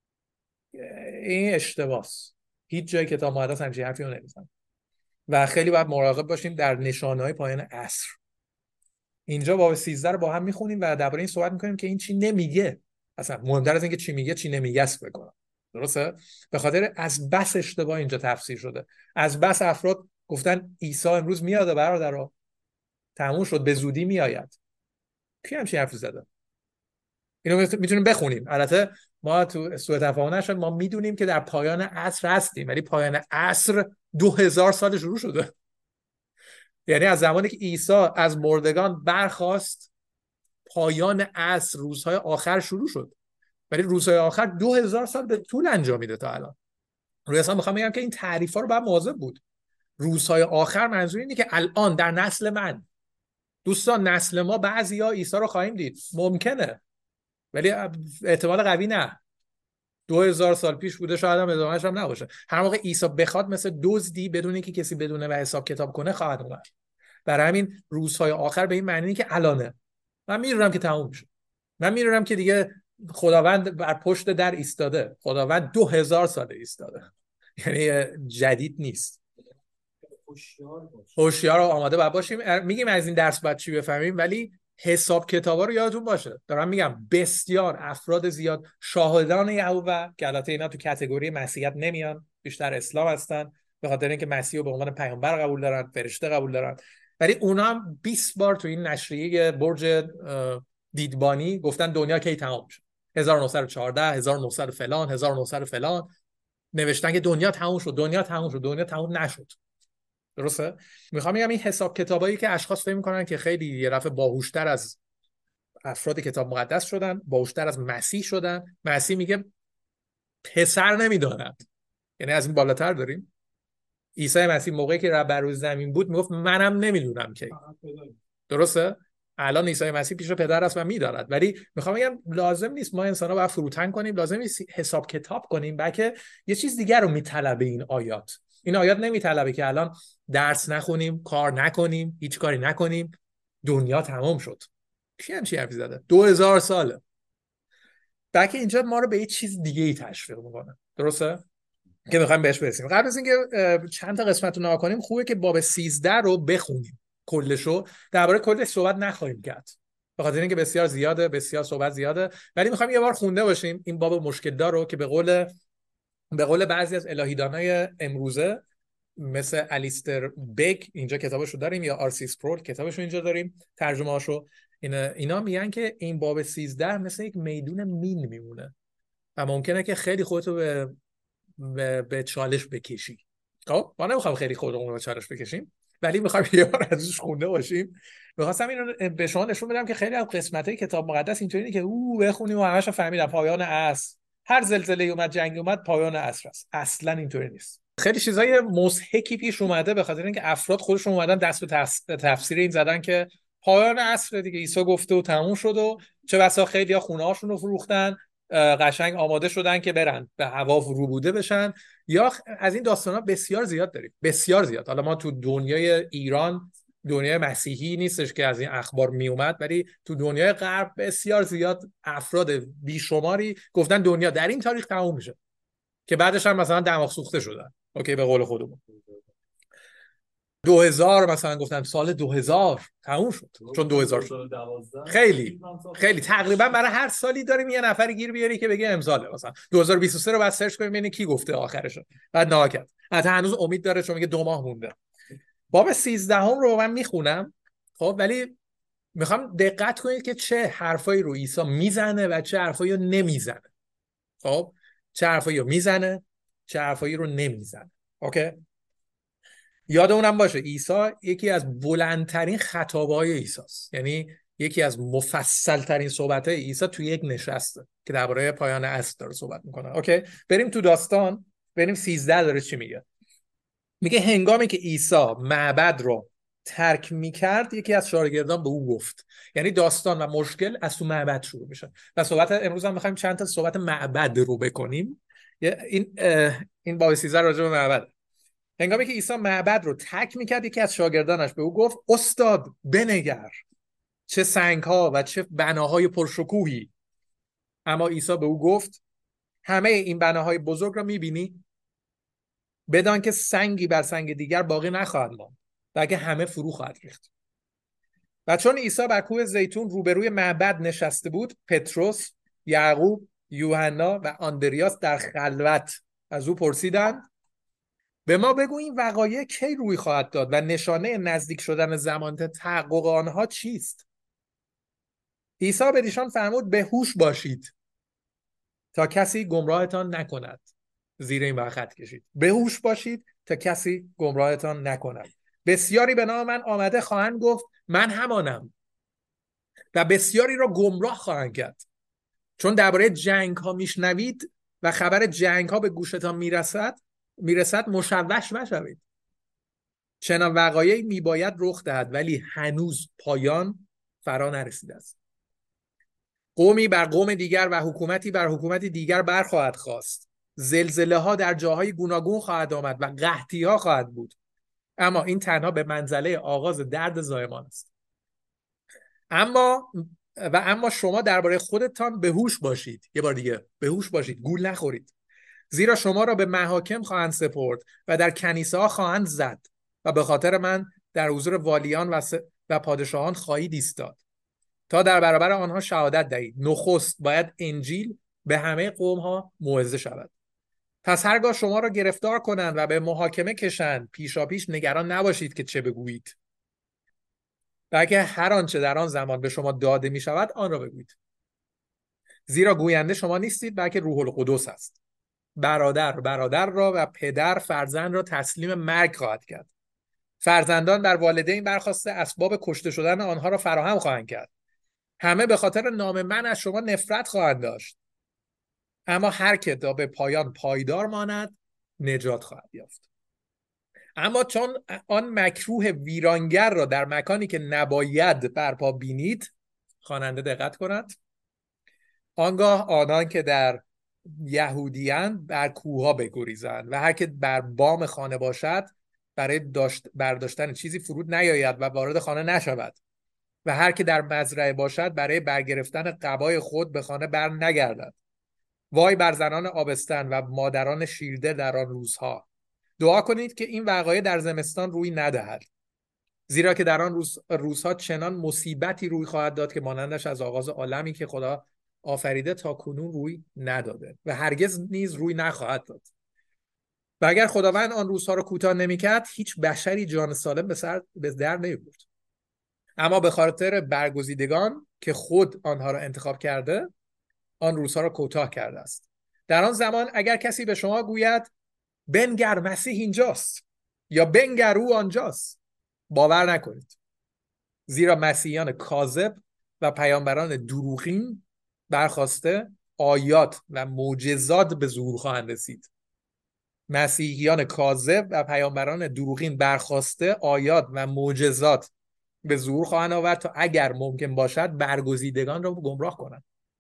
این اشتباهه. هیچ جای کتاب مقدس همچین حرفی رو نمیزنه و خیلی باید مراقب باشیم در نشانه‌های پایان عصر. اینجا باب 13 رو با هم میخونیم و درباره این صحبت میکنیم که این چی نمیگه، اصلا مهمتر از اینکه چی میگه چی نمیگه است بکنم. درسته؟ به خاطر از بس اشتباه اینجا تفسیر شده، از بس افراد گفتن عیسی امروز میاد برادرها، تموم شد، به زودی میآید. کی همچین حرفی زده؟ اینو میتونیم بخونیم. البته ما تو سوء تفاهم نشه، ما میدونیم که در پایان عصر هستیم، ولی پایان عصر 2000 سال شروع شده. یعنی از زمانی که عیسی از مردگان برخاست پایان عصر، روزهای آخر شروع شد، ولی روزهای آخر 2000 سال به طول انجام میده تا الان. روی اصلا میخوام بگم که این تعریفا رو باید مواظب بود. روزهای آخر منظور اینه که الان در نسل من، دوستان نسل ما بعضیا عیسی رو خواهیم دید، ممکنه، ولی احتمال قوی نه. 2000 سال پیش بوده، شاید هم ادامهش هم نباشه. هر موقع عیسی بخواد مثل دزدی بدون اینکه کسی بدونه و حساب کتاب کنه خواهد اومد. برای همین روزهای آخر به این معنی که الانه. من میدونم که تموم میشه، من میدونم که دیگه خداوند بر پشت در ایستاده، خداوند 2000 سال ایستاده، یعنی جدید نیست. هوشیار و آماده باید باشیم. میگیم از این درس باید چی بفهمیم، ولی حساب کتابا رو یادتون باشه. دارم میگم بسیار افراد زیاد شاهدان یهوه که البته اینا تو کاتگوری مسیحیت نمیان، بیشتر اسلام هستن، به خاطر اینکه مسیح رو به عنوان پیامبر قبول دارن، فرشته قبول دارن، ولی اونا هم 20 بار تو این نشریه برج دیدبانی گفتن دنیا کی تمام میشه، 1914 1900 فلان 1900 فلان، نوشتن که دنیا تموم شد، دنیا تموم شد، دنیا تموم نشد. درسته؟ میخوام بگم این حساب کتابایی که اشخاص فکر میکنن که خیلی یه دفعه باهوشتر از افراد کتاب مقدس شدن، باهوشتر از مسیح شدن. مسیح میگه پسر نمیداند، یعنی از این بالاتر داریم. عیسی مسیح موقعی که بر روی زمین بود میگفت منم نمیدونم کی. درسته؟ الان عیسی مسیح پیش پدر است و میداند، ولی میخوام بگم لازم نیست ما انسانا باید فروتن کنیم، لازم نیست حساب کتاب کنیم، بلکه یه چیز دیگر رو میطلبه این آیات. این آیات نمیطلبه که الان درس نخونیم، کار نکنیم، هیچ کاری نکنیم، دنیا تمام شد. کی همچین حرفی زده؟ 2000 ساله. بلکه اینجا ما رو به یه چیز دیگه ای تشویق میکنه. درسته؟ که میخوایم بهش برسیم. قبل از اینکه چند تا قسمت رو نگاه کنیم، خوبه که باب 13 رو بخونیم کلشو. درباره کلش صحبت نخواهیم کرد، به خاطر اینکه بسیار زیاده، بسیار صحبت زیاده، ولی میخوایم یه بار خونده باشیم این باب مشکل دار رو که به قول بعضی از الهیدانای امروزه مثل الیستر بک اینجا کتابشو داریم، یا آرسی سپرول کتابشو اینجا داریم، ترجمه‌اشو. اینا میگن که این باب 13 مثل یک میدون مین میمونه و ممکنه که خیلی خودتو به چالش بکشی. خب ما نمیخوام خیلی خودمون رو به چالش بکشیم، ولی میخوایم یه بار ازش خونده باشیم. میخواستم اینو به شما نشون بدم که خیلی از قسمت‌های کتاب مقدس اینطوریه که بخونیم و همه‌شو فهمیدم پایان عصر، هر زلزله اومد، جنگ اومد، پایان عصر است. اصلا اینطوری نیست. خیلی چیزای مضحکی پیش اومده به خاطر اینکه افراد خودشون اومدن دست به تفسیر این زدن که پایان عصر دیگه، عیسی گفته و تموم شد، و چه بسا خیلی‌ها خونه‌هاشون رو فروختن، قشنگ آماده شدن که برن به هوا روبوده بشن. یا از این داستانا بسیار زیاد داریم، بسیار زیاد. حالا ما تو دنیای ایران، دنیای مسیحی نیستش که از این اخبار می اومد، ولی تو دنیای غرب بسیار زیاد افراد بیشماری گفتن دنیا در این تاریخ تموم میشه، که بعدش هم مثلا دماغ سوخته شدن. اوکی، به قول خودمون 2000 مثلا گفتن سال 2000 تموم شد، چون 2000 شد. خیلی تقریبا برای هر سالی داریم یه نفر گیر بیاری که بگه امساله. مثلا 2023 رو بعد سرچ کنیم ببینید کی گفته آخرش، بعد ناکد البته هنوز امید داره چون میگه 2 ماه مونده. باب 13 رو من میخونم، خب، ولی میخوام دقت کنید که چه حرفایی رو عیسی میزنه و چه حرفایی رو نمیزنه. خب چه حرفایی رو میزنه، چه حرفایی رو نمیزنه. اوکی، یادمونم باشه عیسی یکی از بلندترین خطابه‌های عیسی است، یعنی یکی از مفصل ترین صحبت‌های عیسی توی یک نشسته که درباره پایان عصر داره صحبت میکنه. اوکی، بریم تو داستان، بریم 13 داره چی میگه. میگه هنگامی که عیسی معبد رو ترک میکرد یکی از شاگردان به او گفت، یعنی داستان و مشکل از تو معبد شروع میشه و صحبت امروز هم میخوایم چند تا صحبت معبد رو بکنیم. این باب 13 راجع به معبد. هنگامی که عیسی معبد رو ترک میکرد یکی از شاگردانش به او گفت استاد بنگر چه سنگ‌ها و چه بناهای پرشکوهی. اما عیسی به او گفت همه این بناهای بزرگ را میبینی؟ بدان که سنگی بر سنگ دیگر باقی نخواهد ماند بلکه همه فرو خواهد ریخت. و چون عیسی بر کوه زیتون روبروی معبد نشسته بود، پتروس، یعقوب، یوحنا و آندریاس در خلوت از او پرسیدند به ما بگو این وقایع کی روی خواهد داد و نشانه نزدیک شدن زمان تحقق آنها چیست؟ عیسی به ایشان فرمود به هوش باشید تا کسی گمراهتان نکند. زیر این بر خط کشید. به هوش باشید تا کسی گمراهتان نکند. بسیاری به نام من آمده خواهند گفت من همانم و بسیاری را گمراه خواهند کرد. چون درباره جنگ ها میشنوید و خبر جنگ ها به گوشتان میرسد مشوش مشوید. چنان وقایعی میباید رخ دهد ولی هنوز پایان فرا نرسیده است. قومی بر قوم دیگر و حکومتی بر حکومت دیگر برخواهد خاست. زلزله ها در جاهای گوناگون خواهد آمد و قحطی ها خواهد بود. اما این تنها به منزله آغاز درد زایمان است. اما شما درباره خودتان به هوش باشید. یه بار دیگه به هوش باشید، گول نخورید. زیرا شما را به محاکم خواهند سپرد و در کنیسه ها خواهند زد و به خاطر من در حضور والیان و پادشاهان خواهید ایستاد تا در برابر آنها شهادت دهید. نخست باید انجیل به همه قوم ها موعظه شود. پس هرگاه شما را گرفتار کنند و به محاکمه کشند پیشاپیش نگران نباشید که چه بگویید، بلکه هر آنچه در آن زمان به شما داده می شود آن را بگویید. زیرا گوینده شما نیستید بلکه روح القدس است. برادر را و پدر فرزند را تسلیم مرگ خواهد کرد. فرزندان بر والدین برخاسته اسباب کشته شدن آنها را فراهم خواهند کرد. همه به خاطر نام من از شما نفرت خواهند داشت. اما هر که تا به پایان پایدار ماند نجات خواهد یافت. اما چون آن مکروه ویرانگر را در مکانی که نباید برپا بینید، خواننده دقت کند، آنگاه آنان که در یهودیان بر کوها بگریزند و هر که بر بام خانه باشد برای برداشتن چیزی فرود نیاید و وارد خانه نشود و هر که در مزرعه باشد برای برگرفتن قبای خود به خانه بر نگردد. وای بر زنان آبستن و مادران شیرده در آن روزها. دعا کنید که این وقایع در زمستان روی ندهد، زیرا که در آن روزها چنان مصیبتی روی خواهد داد که مانندش از آغاز عالمی که خدا آفریده تا کنون روی نداده و هرگز نیز روی نخواهد داد. و اگر خداوند آن روزها را کوتاه نمی‌کرد هیچ بشری جان سالم به در نمی‌برد. اما به خاطر برگزیدگان که خود آنها را انتخاب کرده آن روزها را کوتاه کرده است. در آن زمان اگر کسی به شما گوید بنگر مسیح اینجاست یا بنگر او آنجاست، باور نکنید، زیرا مسیحیان کاذب و پیامبران دروغین برخاسته آیات و معجزات به ظهور خواهند رسید. مسیحیان کاذب و پیامبران دروغین برخاسته آیات و معجزات به ظهور خواهند آورد تا اگر ممکن باشد برگزیدگان را گمراه کنند.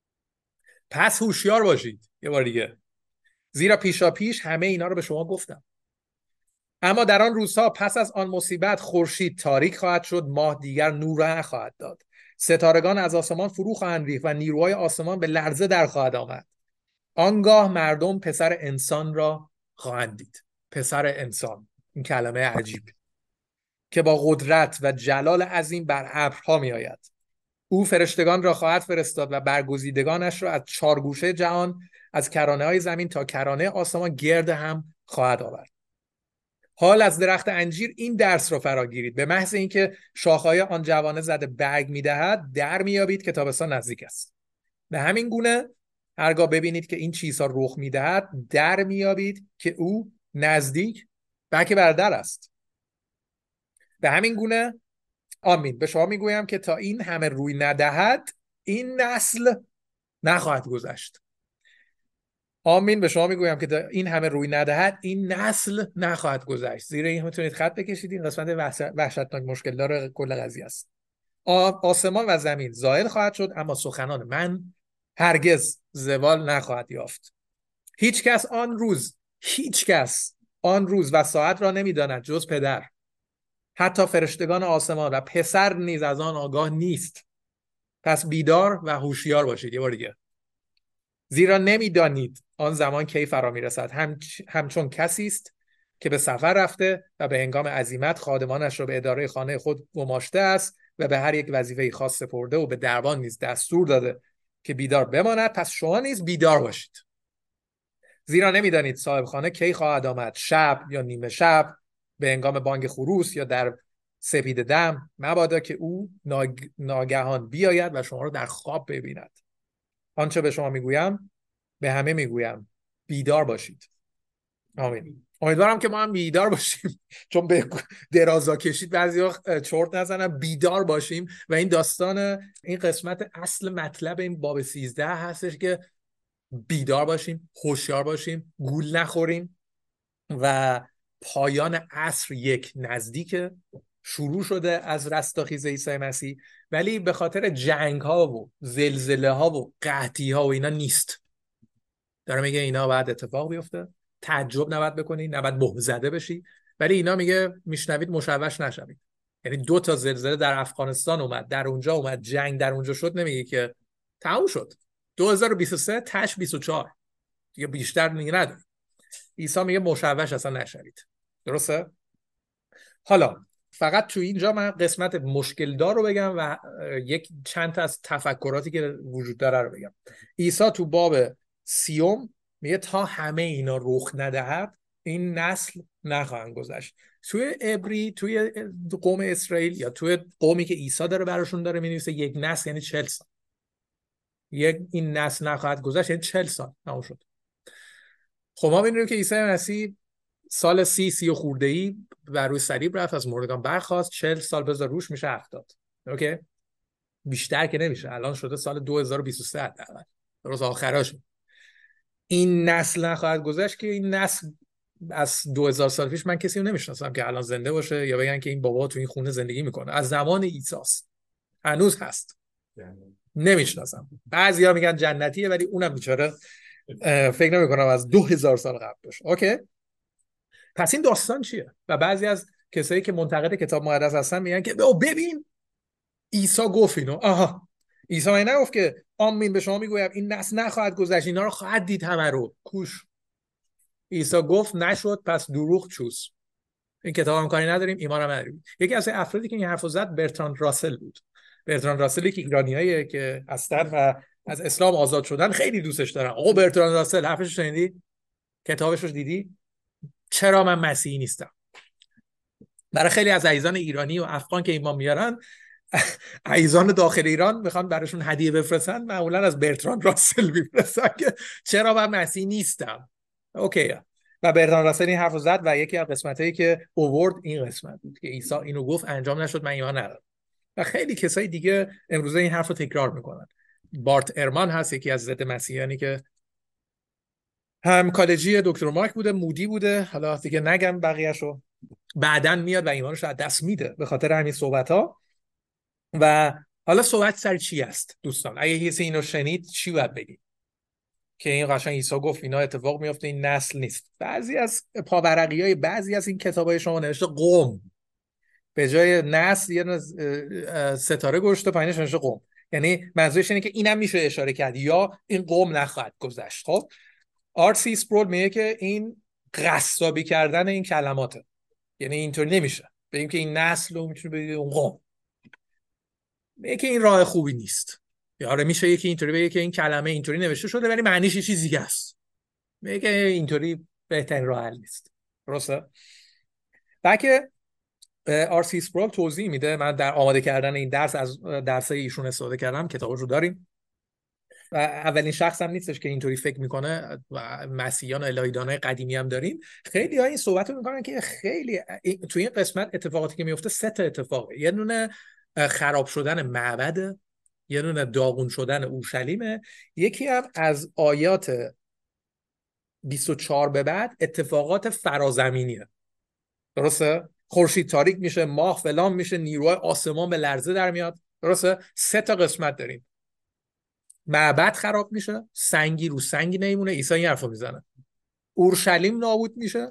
پس هوشیار باشید. یه بار دیگه، زیرا پیشاپیش همه اینا رو به شما گفتم. اما در آن روزها پس از آن مصیبت خورشید تاریک خواهد شد، ماه دیگر نور نخواهد داد، ستارگان از آسمان فرو خواهند ریخت و نیروهای آسمان به لرزه در خواهد آمد. آنگاه مردم پسر انسان را خواهند دید. پسر انسان، این کلمه عجیب که با قدرت و جلال عظیم بر ابرها می آید. او فرشتگان را خواهد فرستاد و برگزیدگانش را از چار گوشه جهان، از کرانه های زمین تا کرانه آسمان گرد هم خواهد آورد. حال از درخت انجیر این درس را فراگیرید: به محض اینکه شاخه‌های آن جوانه زده برگ می‌دهد در می‌یابید که تابستان نزدیک است. به همین گونه هرگاه ببینید که این چیزها رخ می‌دهد در می‌یابید که او نزدیک بلکه بر در است. به همین گونه آمین به شما میگویم که تا این همه روی ندهد این نسل نخواهد گذشت. آمین به شما میگویم که تا این همه روی ندهد این نسل نخواهد گذشت. زیر این میتونید خط بکشید، این قسمت وحشتناک مشکل داره کل قضیه است. آسمان و زمین زائل خواهد شد اما سخنان من هرگز زوال نخواهد یافت. هیچ کس آن روز و ساعت را نمیداند جز پدر، حتی فرشتگان آسمان و پسر نیز از آن آگاه نیست. پس بیدار و هوشیار باشید. یه بار دیگه، زیرا نمیدانید آن زمان کی فرا میرسد. همچون کسی است که به سفر رفته و به هنگام عزیمت خادمانش را به اداره خانه خود گماشته است و به هر یک وظیفه خاص سپرده و به دربان نیز دستور داده که بیدار بماند. پس شما نیز بیدار باشید، زیرا نمیدانید صاحب خانه کی خواهد آمد، شب یا نیمه شب، به هنگام بانگ خروس یا در سپید دم، مبادا که او ناگهان بیاید و شما رو در خواب ببیند. آنچه به شما میگویم به همه میگویم، بیدار باشید. آمین. امیدوارم که ما هم بیدار باشیم، چون به درازا کشید بعضیا چرت نزنن. بیدار باشیم و این داستان، این قسمت اصل مطلب این باب 13 هستش که بیدار باشیم، هوشیار باشیم، گول نخوریم و پایان عصر یک نزدیک شروع شده از رستاخیز عیسی مسیح، ولی به خاطر جنگ ها و زلزله ها و قحطی ها و اینا نیست. داره میگه اینا باید اتفاق بیفته، تعجب نباید بکنی، نباید بهزده بشی، ولی اینا میگه میشنوید مشوش نشوید. یعنی 2 تا زلزله در افغانستان اومد، در اونجا اومد، جنگ در اونجا شد، نمیگه که تموم شد. 2023 تاش 24 دیگه بیشتر دیگه نداره. عیسی میگه مشوش اصلا نشوید. درسته؟ حالا فقط تو اینجا من قسمت مشکل دار رو بگم و یک چند تا از تفکراتی که وجود داره رو بگم. عیسی تو باب 30 میگه تا همه اینا رخ ندهد این نسل نخواهند گذشت. توی عبری، توی قوم اسرائیل یا توی قومی که عیسی داره براشون داره می‌نویسه، یک نسل یعنی 40 سال. این نسل نخواهد گذشت یعنی 40 سال تموم شد. خب ما می‌بینیم که عیسی مسیح سال 30 خورده‌ای بر روی صلیب رفت، از مردگان برخاست، 40 سال بذار روش میشه 70. اوکی؟ بیشتر که نمیشه. الان شده سال 2023 حداقل. درست آخراش. این نسل نخواهد گذشت که این نسل از 2000 سال پیش من کسی رو نمیشناسم که الان زنده باشه یا بگن که این بابا تو این خونه زندگی میکنه. از زمان عیسی است. هنوز هست. نمیشناسم. بعضیا میگن جنتیه ولی اونم بیچاره فکر نمیکنم از 2000 سال قبل باشه. اوکی؟ پس این داستان چیه؟ و بعضی از کسایی که منتقد کتاب مقدس هستن میگن که ببین عیسی گفت اینو. آها، عیسی نگفت که آمین به شما میگویم این نسل نخواهد گذشت، اینا رو خواهد دید همه رو. کوش. عیسی گفت نشد، پس دروغ چوس. این کتاب هم کاری نداریم، ایمان هم نداریم. یکی از افرادی که این حرفو زد برتراند راسل بود. برتراند راسلی که ایرانیاییه که هستن و از اسلام آزاد شدن، خیلی دوستش دارن. آقا برتراند راسل حرفش شنیدی؟ کتابش رو دیدی؟ چرا من مسیحی نیستم؟ برای خیلی از عزیزان ایرانی و افغان که ایمان میارن، عزیزان داخل ایران میخوان براشون هدیه بفرستن، معمولا از برتراند راسل میفرستن که چرا من مسیحی نیستم. اوکی. و برتراند راسل این حرفو زد و یکی از قسمتایی که اوورد این قسمت بود که عیسی اینو گفت انجام نشد، من ایمان ندارم. و خیلی کسای دیگه امروزه این حرفو تکرار میکنن. بارت ارمان هست، یکی از ضد مسیحیانی که هم کالجی دکتر مایک بوده، مودی بوده، حالا دیگه نگم بقیه‌شو. بعدن میاد و ایمانش رو از دست میده به خاطر همین صحبت‌ها. و حالا صحبت سر چی است دوستان؟ اگه کسی اینو شنید چی باید بگید؟ که این قشنگ عیسی گفت اینا اتفاق میفته، این نسل نیست. بعضی از پاورقیای بعضی از این کتابای شما نوشته قوم، به جای نسل یه ستاره گذاشته پایینش نوشته قوم. یعنی منظورش اینه که اینم میشه اشاره کرد، یا این قوم نخواهد گذشت. خب آرسی اسپرول میگه که این قصابی کردن این کلماته، یعنی اینطور نمیشه بگیم که این نسل رو میتونه بگیم اون قوم. میگه که این راه خوبی نیست. یاره میشه یکی اینطوری بگه که این کلمه اینطوری نوشته شده ولی معنیش یه چیز دیگه است. میگه که اینطوری بهترین راه حل نیست. درسته؟ بلکه آرسی اسپرول توضیح میده. من در آماده کردن این درس از درس ایشون استفاده کردم، کتابش رو داریم. و اولین شخص هم نیستش که اینطوری فکر میکنه و مسیحیان و الهیدانای قدیمی هم داریم. خیلی ها این صحبت رو میکنن که خیلی توی این قسمت اتفاقاتی که میفته 3 تا اتفاقه. یه دونه خراب شدن معبد، یه دونه داغون شدن اورشلیمه، یکی هم از آیات 24 به بعد اتفاقات فرازمینیه. درسته؟ خورشید تاریک میشه، ماه فلان میشه، نیروهای آسمان به لرزه در میاد. درسته؟ 3 تا قسمت داریم. معبد خراب میشه، سنگی رو سنگی نمیمونه، عیسی این حرفو میزنه. اورشلیم نابود میشه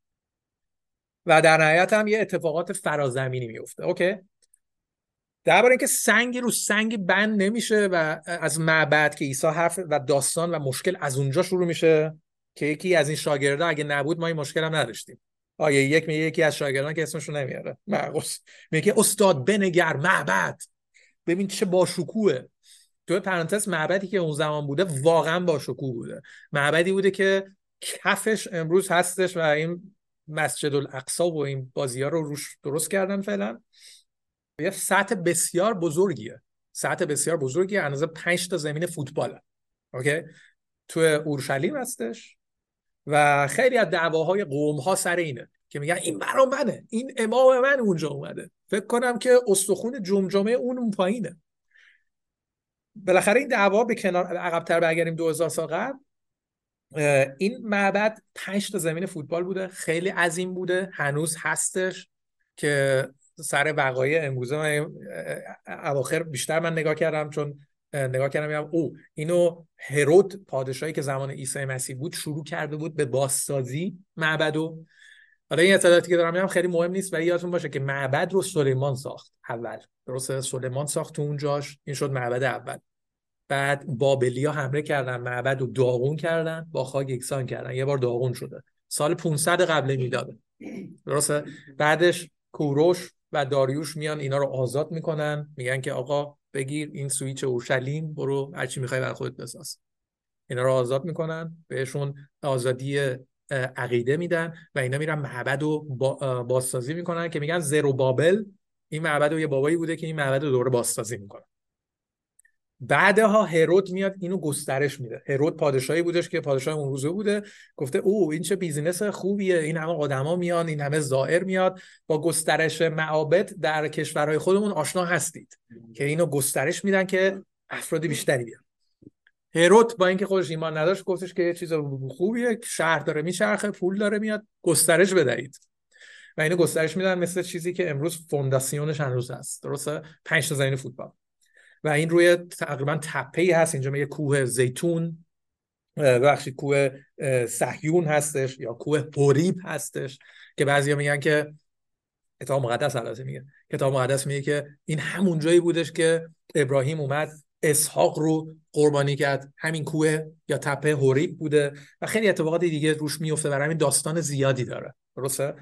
و در نهایت هم یه اتفاقات فرازمینی میفته. اوکی؟ درباره اینکه سنگی رو سنگی بند نمیشه و از معبد که عیسی حرف و داستان و مشکل از اونجا شروع میشه که یکی از این شاگردا اگه نبود ما این مشکل هم نداشتیم. آیه 1 میگه یکی از شاگردان که اسمشو نمیاره، مرقس، میگه استاد بنگر معبد، ببین چه باشکوهه. تو پرانتز معبدی که اون زمان بوده واقعا باشکوه بوده. معبدی بوده که کفش امروز هستش و این مسجد الاقصی و این بازی‌ها رو روش درست کردن فعلا. یه سطح بسیار بزرگیه، سطح بسیار بزرگیه، اندازه 5 تا زمین فوتباله. اوکی؟ تو اورشلیم هستش و خیلی از دعواهای قوم‌ها سر اینه که میگن این برام منه، این امام من اونجا اومده. فکر کنم که استخون جمجمه اون پایینه. بالاخره این دعوا به کنار، عقب‌تر برگردیم 2000 سال قبل، این معبد 5 تا زمین فوتبال بوده، خیلی عظیم بوده، هنوز هستش که سر وقایع امروزه من اواخر بیشتر من نگاه کردم، چون نگاه کردم اینو هرود پادشاهی که زمان عیسی مسیح بود شروع کرده بود به بازسازی معبدو. حالا این اطلاعاتی که دارم میگم خیلی مهم نیست، ولی یادتون باشه که معبد رو سلیمان ساخت اول. درسته؟ سلیمان ساخت تو اونجاش، این شد معبد اول. بعد بابلیا حمله کردن، معبد رو داغون کردن، با خاک یکسان کردن، یه بار داغون شده سال 500 قبل میلاد. درسته؟ بعدش کوروش و داریوش میان اینا رو آزاد میکنن، میگن که آقا بگیر این سویچ اورشلیم، برو هر چی میخوای برای خودت بساز. اینا رو آزاد میکنن، بهشون آزادی عقیده میدن و اینا میرن معبد رو بازسازی میکنن که میگن زروبابل این معبد یه بابایی بوده که این معبد رو دوباره بازسازی میکنه. بعدها هرود میاد اینو گسترش میده. هرود پادشاهی بودش که پادشاه اون روزه بوده، گفته این چه بیزینس خوبیه، این همه آدما میان، این همه زائر میاد، با گسترش معابد در کشورهای خودمون آشنا هستید که اینو گسترش میدن که افراد بیشتری بیان. هرود با اینکه خودش ایمان نداشت گفتش که یه چیز خوبیه، شهر داره میچرخه، پول داره میاد، گسترش بدهید. و اینو گسترش میدن مثل چیزی که امروز فونداسیونش هنوز هست. درسته؟ 5 تا زمین فوتبال و این روی تقریبا تپه‌ای هست. اینجا میگه کوه زیتون، بخشی کوه صهیون هستش یا کوه حوریب هستش که بعضیا میگن که کتاب مقدس البته میگه، کتاب مقدس میگه که این همون جایی بودش که ابراهیم اومد اسحاق رو قربانی کرد، همین کوه یا تپه حوریب بوده و خیلی اتفاقات دیگه روش میفته، برای همین داستان زیادی داره. درسته؟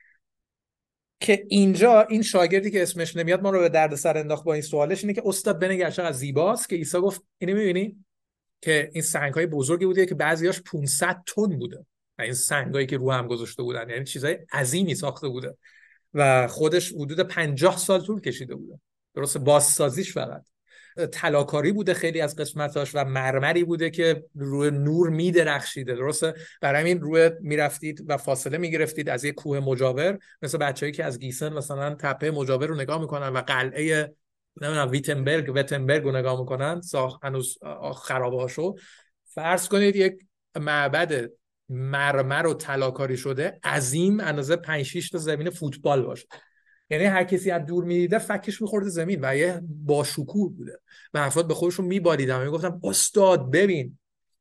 که اینجا این شاگردی که اسمش نمیاد ما رو به دردسر انداخت با این سوالش، اینه که استاد بنگر چقدر زیباست که عیسی گفت اینو میبینی که این سنگ‌های بزرگی بوده که بعضیاش 500 تن بوده، این سنگایی که رو هم گذاشته بودن، یعنی چیزای عظیمی ساخته بوده و خودش حدود 50 سال طول کشیده بوده. درسته؟ بازسازیش فقط طلاکاری بوده خیلی از قسمتاش و مرمری بوده که روی نور میدرخشیده. درسته؟ برای همین روی میرفتید و فاصله میگرفتید از یک کوه مجاور، مثل بچه‌ای که از گیسن مثلا تپه مجاور رو نگاه میکنن و قلعه نمیدونم ویتنبرگ رو نگاه میکنن، هنوز خرابه‌هاشو. فرض کنید یک معبد مرمر و طلاکاری شده عظیم اندازه 5-6 تا زمین فوتبال باشه، یعنی هر کسی از دور میدیده فکش میخورده زمین و یه باشکوه بوده و افراد به خودشون میباریدن و میگفتن استاد ببین.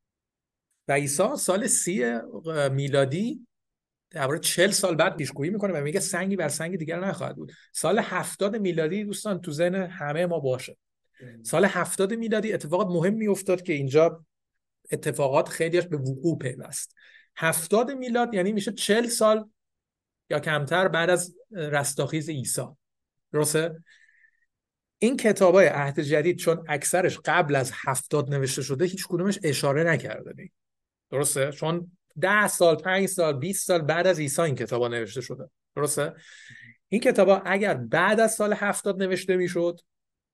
و عیسی سال 30 میلادی درباره 40 سال بعد پیشگویی میکنه و میگه سنگی بر سنگ دیگر نخواهد بود. سال 70 میلادی دوستان تو ذهن همه ما باشه، سال 70 میلادی اتفاقات مهم میافتاد که اینجا اتفاقات خیلیش به وقوع پیوست. 70 میلاد یعنی میشه 40 سال یا کمتر بعد از رستاخیز عیسی. درسته؟ این کتابای عهد جدید چون اکثرش قبل از 70 نوشته شده، هیچ کدومش اشاره نکرده. درسته؟ چون 10 سال 5 سال 20 سال بعد از عیسی این کتابا نوشته شده. درسته؟ این کتابا اگر بعد از سال 70 نوشته میشد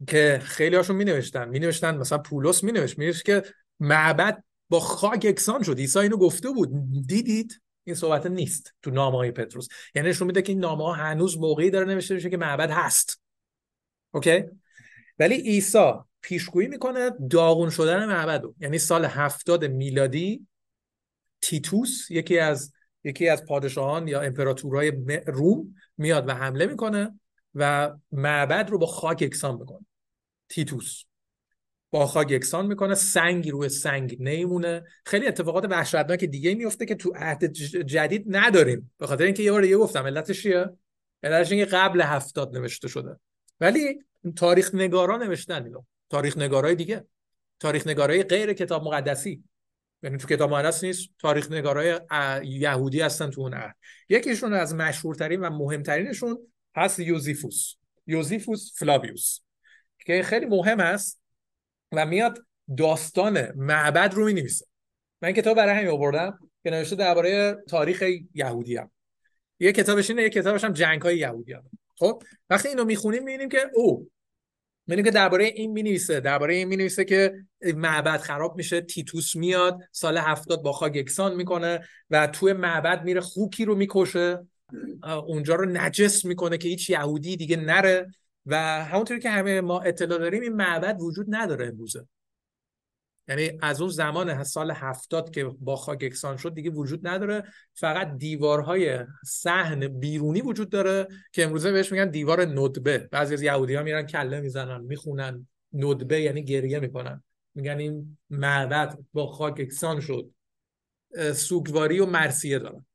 که خیلی هاشون می نوشتن مثلا پولس می نوشت که معبد با خاک یکسان شد. عیسی اینو گفته بود. دیدید؟ این صحبت نیست تو نامه‌های پتروس. یعنی نشون میده که این نامه‌ها هنوز موقعی داره نوشته میشه که معبد هست. اوکی؟ ولی عیسی پیشگویی میکنه داغون شدن معبد رو. یعنی سال 70 میلادی تیتوس یکی از پادشاهان یا امپراتورهای روم میاد و حمله میکنه و معبد رو با خاک یکسان میکنه. تیتوس با خاک یکسان میکنه، سنگی روی سنگ نمیمونه. خیلی اتفاقات وحشتناک دیگه میفته که تو عهد جدید نداریم. به خاطر اینکه یه بار دیگه گفتم علتش چیه؟ علتش اینکه قبل 70 نوشته شده. ولی تاریخ نگارا نوشتن اینو. تاریخ نگارای دیگه، تاریخ نگارای غیر کتاب مقدسی، یعنی تو کتاب مقدس نیست، تاریخ نگارای یهودی هستن تو اون عهد. یکیشون از مشهورترین و مهمترینشون هست یوزیفوس فلاویوس که خیلی مهم است و میاد داستان معبد رو می‌نویسه. من کتاب برای همین آوردم که نوشته درباره تاریخ یهودی هم. یه کتابش اینه، یه کتابش هم جنگ‌های یهودی هم. خب وقتی اینو می‌خونیم می‌بینیم که می‌بینیم که درباره این می‌نویسه که معبد خراب میشه، تیتوس میاد سال 70 با خاک یکسان میکنه و توی معبد میره خوکی رو میکشه، اونجا رو نجس میکنه که هیچ یهودی دیگه نره و همونطوری که همه ما اطلاع داریم این معبد وجود نداره امروزه. یعنی از اون زمان سال 70 که با خاک یکسان شد دیگه وجود نداره، فقط دیوارهای صحن بیرونی وجود داره که امروزه بهش میگن دیوار ندبه. بعضی از یهودی‌ها میرن کله میزنن میخونن ندبه یعنی گریه میکنن، میگن این معبد با خاک یکسان شد. سوگواری و مرثیه دارن.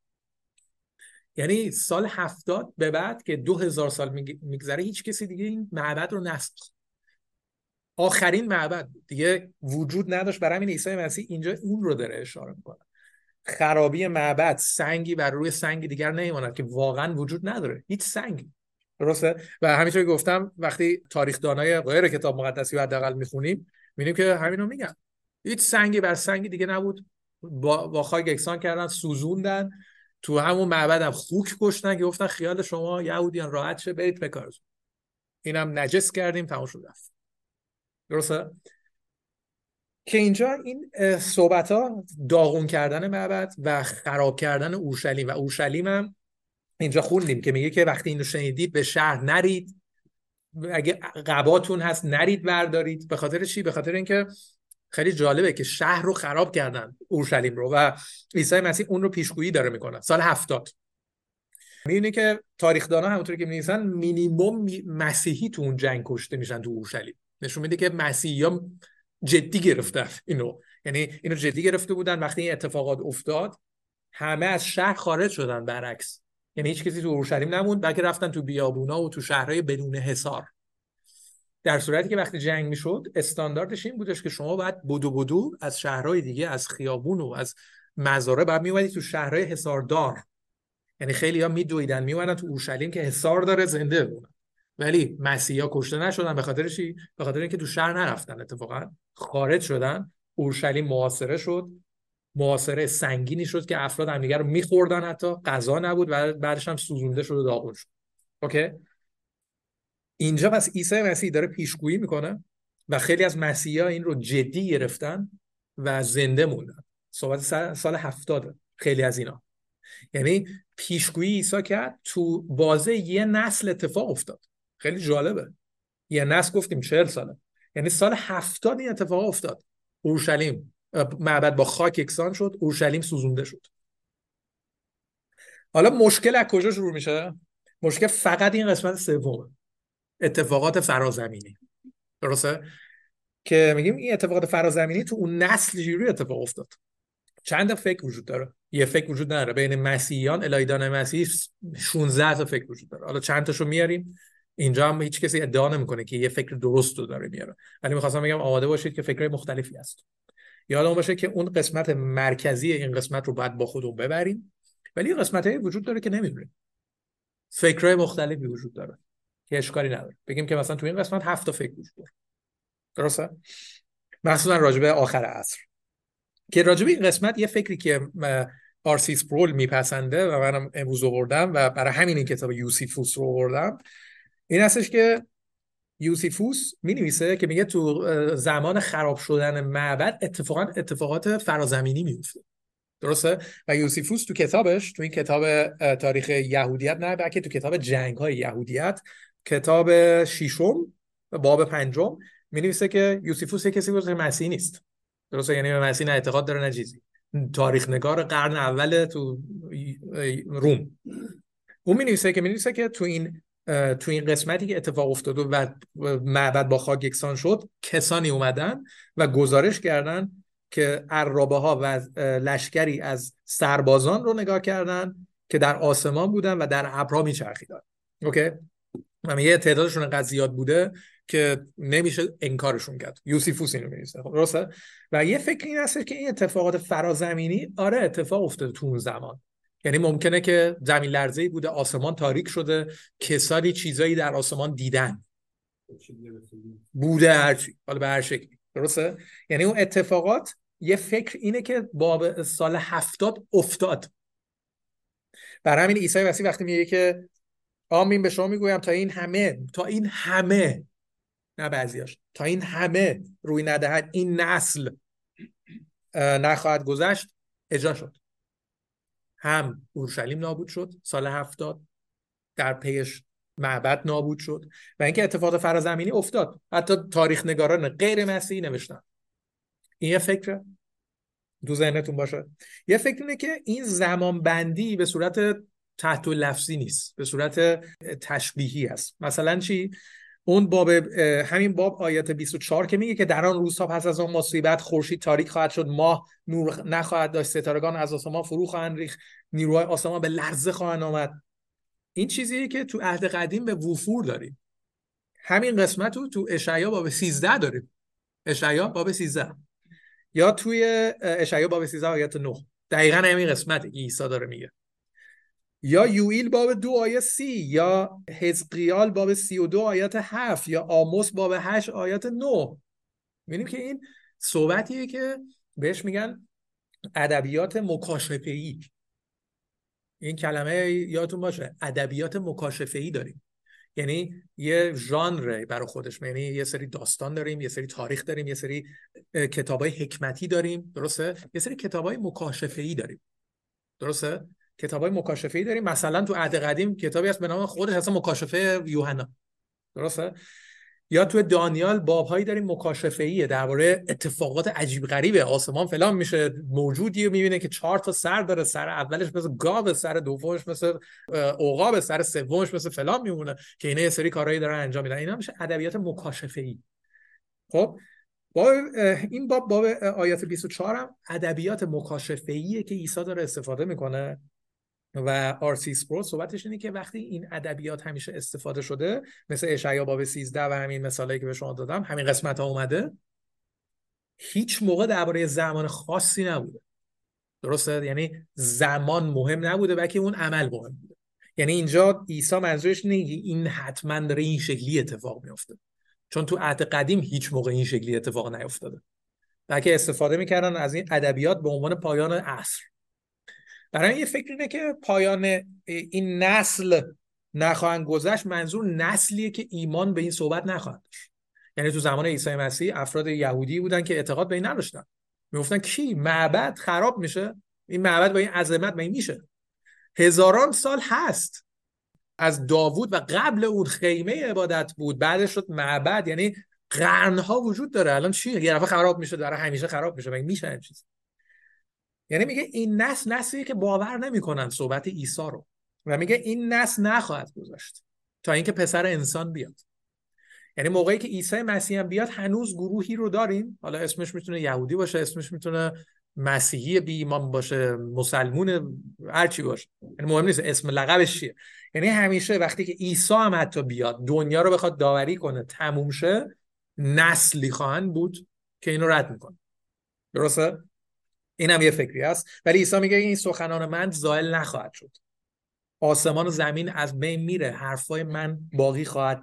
یعنی سال 70 به بعد که 2000 سال میگذره هیچ کسی دیگه این معبد رو نساخت. آخرین معبد دیگه وجود نداشت. برای همین عیسی مسیح اینجا اون رو داره اشاره میکنه. خرابی معبد، سنگی بر روی سنگ دیگر نمیماند که واقعا وجود نداره، هیچ سنگی. درسته؟ و همینطوری گفتم وقتی تاریخ دانای غیر کتاب مقدسی رو حداقل میخونیم میبینیم که همین رو میگن. هیچ سنگی بر سنگی دیگه نبود. با خاک یکسان کردن، سوزوندن، تو همون معبد هم خوک کشتن که گفتن خیال شما یهودیان راحت شه برید به کارتون. اینم نجس کردیم تمام شد رفت. درسته؟ که اینجا این صحبت ها داغون کردن معبد و خراب کردن اورشلیم و اورشلیم هم اینجا خوندیم که میگه که وقتی اینو شنیدید به شهر نرید، اگه قباتون هست نرید بردارید. به خاطر چی؟ به خاطر اینکه خیلی جالبه که شهر رو خراب کردن، اورشلیم رو، و عیسی مسیح اون رو پیشگویی داره میکنه. سال 70 میبینی که تاریخ‌دانا همونطوری که می‌نویسن مینیمم مسیحی تو اون جنگ کشته میشن تو اورشلیم. نشون میده که مسیحی‌ها جدی گرفتن اینو، یعنی اینو جدی گرفته بودن. وقتی این اتفاقات افتاد همه از شهر خارج شدن، برعکس، یعنی هیچ کسی تو اورشلیم نموند، بلکه رفتن تو بیابونا و تو شهرهای بدون حصار. در صورتی که وقتی جنگ میشد استانداردش این بودش که شما باید بدو از شهرهای دیگه، از خیابون و از مزارع بعد میومدید تو شهرهای حصاردار. یعنی خیلی‌ها میدویدن میومدن تو اورشلیم که حصار داره زنده بمونن. ولی مسیحا کشته نشدن. به خاطر چی؟ به خاطر اینکه تو شهر نرفتن، اتفاقا خارج شدن. اورشلیم محاصره شد، محاصره سنگینی شد که افراد همدیگه رو می‌خوردن، حتی غذا نبود و بعدش هم سوزونده شد و داغون شد. اوکی؟ اینجا پس عیسی مسیح داره پیشگویی میکنه و خیلی از مسیحا این رو جدی گرفتن و زنده موندن. صحبت سال 70 خیلی از اینا. یعنی پیشگویی عیسی کرد تو بازه یه نسل اتفاق افتاد. خیلی جالبه. یه نسل گفتیم 40 ساله. یعنی سال 70 این اتفاق افتاد. اورشلیم معبد با خاک یکسان شد، اورشلیم سوزونده شد. حالا مشکل از کجا شروع میشه؟ مشکل فقط این قسمت سومه. اتفاقات فرازمینی. درسته؟ که میگیم این اتفاقات فرازمینی تو اون نسل جوری اتفاق افتاد. چند تا فکر وجود داره؟ یه فکر وجود نداره. بین مسیحیان الهیدان مسیح 16 تا فکر وجود داره. حالا چند تاشو میاریم. اینجا هم هیچ کسی ادعا نمیکنه که یه فکر درست رو داره میاره. ولی می‌خواستم بگم آماده باشید که فکرهای مختلفی هست. یادمون باشه که اون قسمت مرکزی این قسمت رو باید با خودمون ببریم. ولی قسمتایی وجود داره که نمیدونیم. فکرهای مختلفی وجود داره که اشکالی نداره. بگیم که مثلا تو این قسمت 7 تا فکر وجود داره. درسته؟ مثلا راجع به آخر عصر که راجع به این قسمت یه فکری که آرسی سپرول میپسنده و منم امروز آوردم و برای همین این کتاب یوسیفوس رو آوردم، این هستش که یوسیفوس می‌نویسه که میگه تو زمان خراب شدن معبد اتفاقات فرازمینی میفته. درسته؟ و یوسیفوس تو کتابش، تو این کتاب تاریخ یهودیت، نه بلکه تو کتاب جنگ‌های یهودیت، کتاب 6 باب 5 می‌نویسه که یوسیفوس کسی بود که مسیحی نیست. درسته؟ یعنی به مسیح نه اعتقاد داره نه چیزی. تاریخ نگار قرن اول تو روم. اون می‌نویسه که تو این قسمتی که اتفاق افتاد و معبد با خاک یکسان شد، کسانی اومدن و گزارش کردن که عرابه ها و لشکری از سربازان رو نگاه کردن که در آسمان بودن و در ابرها میچرخیدن. اوکی؟ و یه تعدادشون انقدر زیاد بوده که نمیشه انکارشون کرد. یوسیفوس اینو می‌نویسه. خب درسته؟ و یه فکر این هست که این اتفاقات فرازمینی اتفاق افتاده تو اون زمان. یعنی ممکنه که زمین لرزه‌ای بوده، آسمان تاریک شده، کسانی چیزایی در آسمان دیدن بوده، هرچی، حالا به هر شکلی. درسته؟ یعنی اون اتفاقات، یه فکر اینه که با سال 70 افتاد. برای همین عیسی مسیح وقتی میگه که آمین به شما میگویم تا این همه نه بعضیاش، تا این همه روی ندهد این نسل نخواهد گذشت، اجرا شد. هم اورشلیم نابود شد سال 70، در پیش معبد نابود شد و اینکه اتفاقات فرازمینی افتاد. حتی تاریخ نگاران غیر مسیحی نوشتن. این یه فکره تو ذهنتون باشه. یه فکر اینه که این زمان بندی به صورت تحت لفظی نیست، به صورت تشبیهی است. مثلا چی؟ اون باب، همین باب آیات 24 که میگه که در آن روزها پس از آن مصیبت خورشید تاریک خواهد شد، ماه نور نخواهد داشت، ستارگان از آسمان فرو خواهند ریخت، نیروهای آسمان به لرزه خواهند آمد. این چیزیه که تو عهد قدیم به وفور داریم. همین قسمت رو تو اشعیا باب 13 داریم. اشعیا باب 13 یا توی اشعیا باب 13 آیات 9 دقیقاً همین قسمت عیسی داره میگه. یا یوئیل باب 2 آیه 30، یا حزقیال باب 32 آیات 7، یا آموس باب 8 آیات 9. می‌بینیم که این صحبتیه که بهش میگن ادبیات مکاشفه‌ای. این کلمه یادتون باشه، ادبیات مکاشفه‌ای داریم. یعنی یه ژانر برای خودش، یعنی یه سری داستان داریم، یه سری تاریخ داریم، یه سری کتابای حکمتی داریم، درسته؟ یه سری کتابای مکاشفه‌ای داریم، درسته؟ کتابای مکاشفه‌ای داریم. مثلا تو عهد قدیم کتابی هست به نام خودش اصلا مکاشفه یوحنا، درسته؟ یا تو دانیال باب‌هایی داریم مکاشفه‌ایه درباره اتفاقات عجیب غریبه، آسمان فلان میشه، موجودی رو می‌بینه که 4 تا سر داره، سر اولش مثل گاو، سر دومش مثل عقاب، سر سومش مثل فلان میمونه، که اینا یه سری کارهایی دارن انجام میدن. اینا میشه ادبیات مکاشفه‌ای. خب این باب آیات 24 هم ادبیات مکاشفه‌ایه که عیسی داره استفاده میکنه. و آرسی اسپرو صحبتش اینه که وقتی این ادبیات همیشه استفاده شده، مثل اشعیا باب 13 و همین مثالایی که به شما دادم، همین قسمت ها اومده، هیچ موقع درباره زمان خاصی نبوده. درسته؟ یعنی زمان مهم نبوده، بلکه اون عمل مهم بوده. یعنی اینجا عیسی منظورش اینه این حتما داره این شکلی اتفاق میفته، چون تو عهد قدیم هیچ موقع این شکلی اتفاق نیفتاده، بلکه استفاده میکردن از این ادبیات به عنوان پایان عصر. برای یه فکر اینه که پایان این نسل نخواهند گذشت، منظور نسلیه که ایمان به این صحبت نخواهند داشت. یعنی تو زمان عیسی مسیح افراد یهودی بودن که اعتقاد به این نداشتن، میگفتن کی معبد خراب میشه؟ این معبد با این عظمت با این میشه؟ هزاران سال هست از داوود و قبل اون خیمه عبادت بود، بعدش شد معبد، یعنی قرنها وجود داره. الان چی؟ یه دفعه خراب میشه، داره همیشه خراب میشه؟ مگه میشه این چیز؟ یعنی میگه این نسلیه که باور نمیکنن صحبت عیسی رو، و میگه این نسل نخواهد گذشت تا اینکه پسر انسان بیاد. یعنی موقعی که عیسی مسیح هم بیاد، هنوز گروهی رو داریم، حالا اسمش میتونه یهودی باشه، اسمش میتونه مسیحی بی ایمان باشه، مسلمون، هر چی باشه، یعنی مهم نیست اسم لقبش چیه. یعنی همیشه وقتی که عیسی هم حتی بیاد دنیا رو بخواد داوری کنه تموم شه، نسلی خواهند بود که اینو رد میکنه. درسته؟ این هم یه فکری است. ولی عیسی میگه این سخنان من زائل نخواهد شد، آسمان و زمین از بین میره، حرفای من باقی خواهد.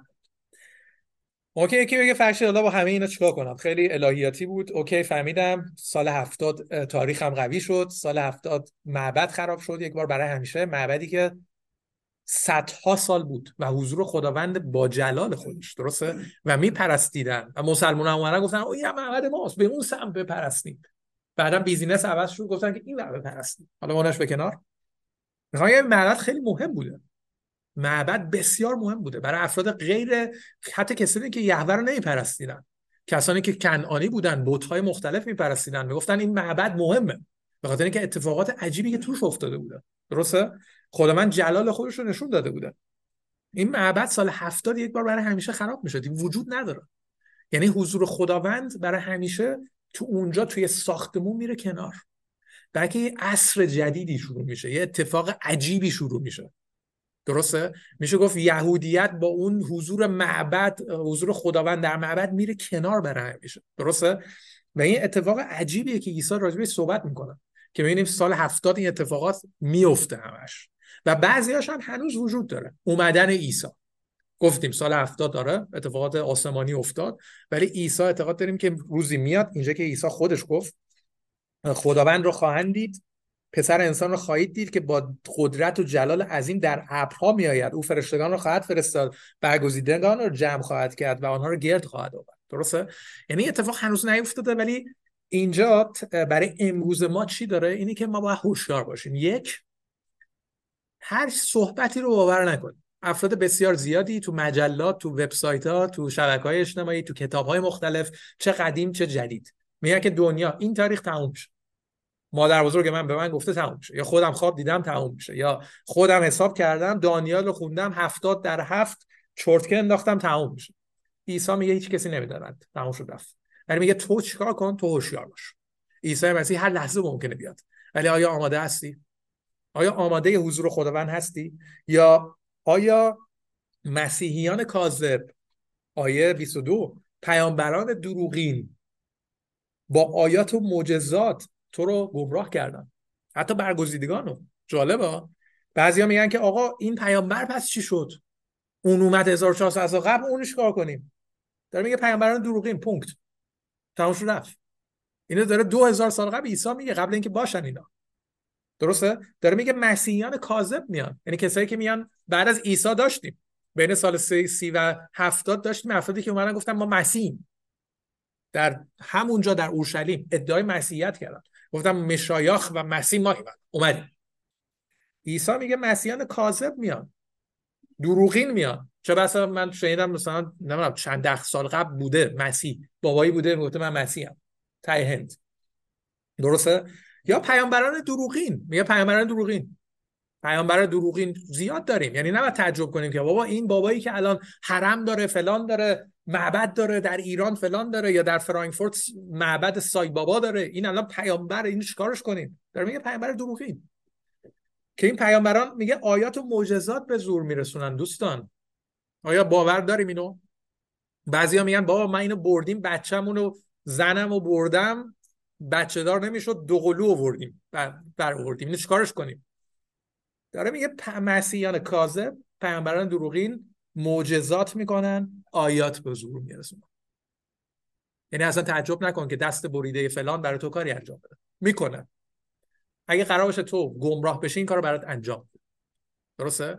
اوکی، یکی بگه فرشی حالا با همه اینا چیکار کنم؟ خیلی الهیاتی بود. اوکی فهمیدم. سال 70 تاریخ هم قوی شد، سال 70 معبد خراب شد یک بار برای همیشه، معبدی که صدها سال بود و حضور خداوند با جلال خودش، درسته، و میپرستیدن و مسلمان هم اومدن گفتن این معبد ماست، به اون سمت بپرستیم. بعدم بیزینس عوض شد گفتن که این معبد بپرستیم. حالا اونش به کنار، میخوام یه معبد خیلی مهم بوده، معبد بسیار مهم بوده برای افراد غیر، حتی کسانی که یهوه رو نمیپرستیدن، کسانی که کنعانی بودن بت‌های مختلف میپرستیدن، میگفتن این معبد مهمه به خاطر اینکه اتفاقات عجیبی که توش افتاده بوده، درسته، خداوند جلال خودش رو نشون داده بوده. این معبد سال 70 یک بار برای همیشه خراب میشد، این وجود نداره. یعنی حضور خداوند برای همیشه تو اونجا توی ساختمون میره کنار، بلکه یه عصر جدیدی شروع میشه، یه اتفاق عجیبی شروع میشه، درسته. میشه گفت یهودیت با اون حضور معبد، حضور خداوند در معبد میره کنار برای همیشه، درسته. و این اتفاق عجیبیه که عیسی راجبش صحبت میکنه که میبینیم سال 70 این اتفاقات میفته همش، و بعضی‌هاش هم هنوز وجود داره. اومدن عیسی، گفتیم سال 70 داره اتفاقات آسمانی افتاد، ولی عیسی اعتقاد داریم که روزی میاد، اینجا که عیسی خودش گفت خداوند رو خواهند دید، پسر انسان رو خواهید دید که با قدرت و جلال عظیم در ابرها میآید، او فرشتگان رو خواهد فرستاد، برگزیدگان رو جمع خواهد کرد و آنها رو گرد خواهد آورد، درسته. یعنی اتفاق هنوز نیفتاده، ولی اینجا برای امروز ما چی داره؟ اینی که ما باید هوشیار باشیم. یک، هر صحبتی رو باور نکنیم. افراد بسیار زیادی تو مجلات، تو وبسایت‌ها، تو شبکه‌های اجتماعی، تو کتاب‌های مختلف، چه قدیم چه جدید، میگن که دنیا این تاریخ تموم میشه. مادر بزرگ من به من گفته تموم میشه، یا خودم خواب دیدم تموم میشه، یا خودم حساب کردم دانیال رو خوندم 70 در 7 چرتکه انداختم تموم میشه. عیسی میگه هیچ کسی نمیداند، تموم شد رفت. ولی میگه تو چیکار کن؟ تو هوشیار باش. عیسی مسیح هر لحظه ممکنه بیاد، ولی آیا آماده هستی؟ آیا آماده حضور خداوند هستی؟ یا آیا مسیحیان کاذب، آیه 22، پیامبران دروغین با آیات و معجزات تو رو گمراه کردن، حتی برگزیدگانو. جالبه، بعضیا میگن که آقا این پیامبر پس چی شد؟ اون اومد 1400 سال قبل، اونش کار کنیم؟ داره میگه پیامبران دروغین، پونکت، تموم شد رفت. اینو داره 2000 سال قبل عیسی میگه، قبل اینکه باشن اینا، درسته. داره میگه مسیحیان کاذب میان، یعنی کسایی که میان بعد از عیسی. داشتیم بین سال 30 و 70 داشتیم افرادی که اومدن گفتن ما مسیحیم، در همونجا در اورشلیم ادعای مسیحیت کردن، گفتم مشایخ و مسیح ما اومدیم. عیسی میگه مسیحیان کاذب میان، دروغین میان. چه بسا من شنیدم مثلا نمیدونم چند ده سال قبل بوده مسیح، بابایی بوده گفته من مسیحم تای هند، درسته. یا پیامبران دروغین، میگه پیامبران دروغین. پیامبر دروغین زیاد داریم، یعنی نباید تعجب کنیم که بابا این بابایی که الان حرم داره، فلان داره، معبد داره، در ایران فلان داره، یا در فرانکفورت معبد سای بابا داره، این الان پیامبر، اینو چیکارش کنیم؟ داره میگه پیامبر دروغین، که این پیامبران میگه آیات و معجزات به زور میرسونن. دوستان آیا باور داریم اینو؟ بعضیا میگن بابا من اینو بردیم، بچه‌مونو زنمو بردم، بچه دار نمیشد، دو قلو آوردیم برآوردیم، اینو چیکارش کنیم؟ داره میگه مسیحیان کاذب، پیامبران دروغین معجزات میکنن، آیات به زور میرسونن. یعنی اصلا تعجب نکن که دست بریده فلان برای تو کاری انجام بده، میکنه. اگه قرار باشه تو گمراه بشی این کارو برات انجام بده، درسته.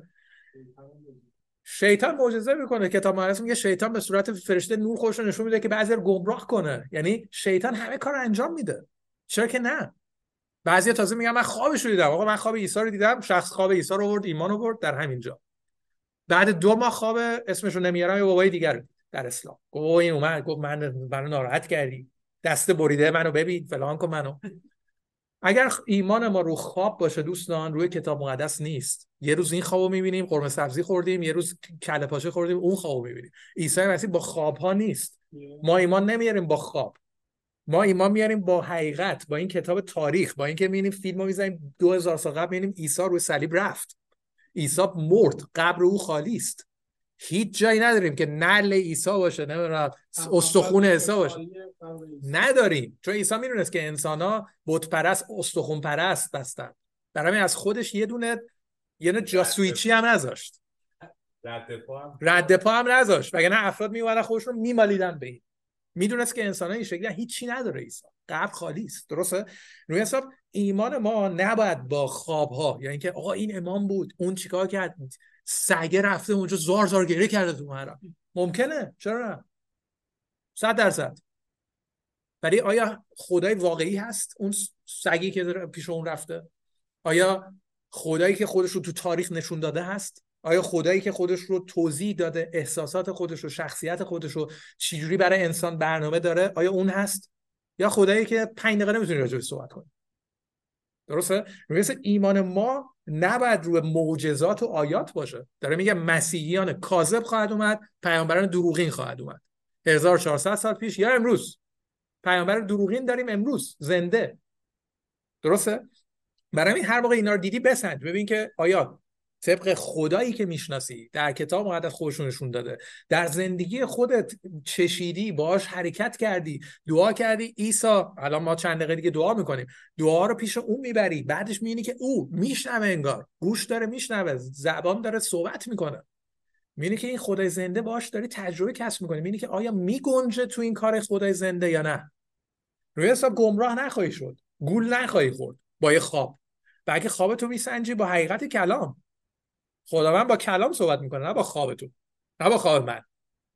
شیطان معجزه میکنه. کتاب مقدس میگه شیطان به صورت فرشته نور خودش رو نشون میده که بعضی رو گمراه کنه. یعنی شیطان همه کارو انجام میده، چرا که نه. بعضیا تازه میگن من خوابش رو دیدم. آقا من خواب عیسی رو دیدم، شخص خواب عیسی رو آورد، ایمان آورد در همینجا. بعد 2 ماه خواب اسمش رو نمیارم، یه بابای دیگر در اسلام گفت این اومد گفت منو ناراحت کردی، دست بریده منو ببین فلان کن منو. اگر ایمان ما رو خواب باشه دوستان، روی کتاب مقدس نیست. یه روز این خوابو میبینیم قرمه سبزی خوردیم، یه روز کله پاچه خوردیم، اون خوابو میبینیم. عیسی مسیح با خواب ها نیست. ما ایمان نمیاریم با خواب، ما ایمان میاریم با حقیقت، با این کتاب تاریخ، با اینکه میبینیم فیلمو میزنیم 2000 سال قبل میبینیم عیسی روی صلیب رفت، عیسی مرد، قبر او خالی است. هیچ جایی نداریم که نعل عیسی باشه، نمیدونم استخون عیسی باشه، نداریم. چون عیسی میدونست که انسانا بت پرست، استخون پرست هستن، برای همین از خودش یه دونه جاسویچی هم نذاشت، رد پا هم نذاشت، وگرنه افراد میومدن خودشون رو میمالیدن به این. میدونست که انسان این شکلی هیچی نداره، عیسی قبر خالی است، درسته. روی حساب ایمان ما نباید با خواب ها، یا اینکه آقا این امام بود اون چیکار کرد سگه رفته اونجا زار زار گریه کرده تو محرم. ممکنه، چرا نه؟ 100%. ولی آیا خدای واقعی هست اون سگی که پیش اون رفته؟ آیا خدایی که خودش رو تو تاریخ نشون داده هست؟ آیا خدایی که خودش رو توضیح داده، احساسات خودش رو، شخصیت خودش رو چجوری برای انسان برنامه داره، آیا اون هست؟ یا خدایی که 5 دقیقه نمیتونی راجعش صحبت کنی؟ درسته؟ مثل ایمان ما نباید روی معجزات و آیات باشه. داره میگه مسیحیان کاذب خواهد اومد، پیامبران دروغین خواهد اومد. 1400 سال پیش یا امروز پیامبر دروغین داریم، امروز زنده. درسته؟ برای همین هر موقع اینا رو دیدی بسنج، ببین که آیا طبق خدایی که میشناسی در کتاب مقدس خودش نشون داده، در زندگی خودت چشیدی، باهاش حرکت کردی، دعا کردی. عیسی الان ما چند دقیقه دیگه دعا میکنیم، دعا رو پیش اون میبری، بعدش میبینی که او میشنوه، انگار گوش داره میشنوه، زبان داره صحبت میکنه. میبینی که این خدای زنده باهاش داری تجربه کسب میکنی، میبینی که آیا میگنجه تو این کار خدای زنده یا نه. روی حساب گمراه نخواهی شد، گول نخواهی خورد با یه خواب. بلکه خواب تو میسنجی با حقیقت کلام. خداوند با کلام صحبت میکنه، نه با خواب تو، نه با خواب من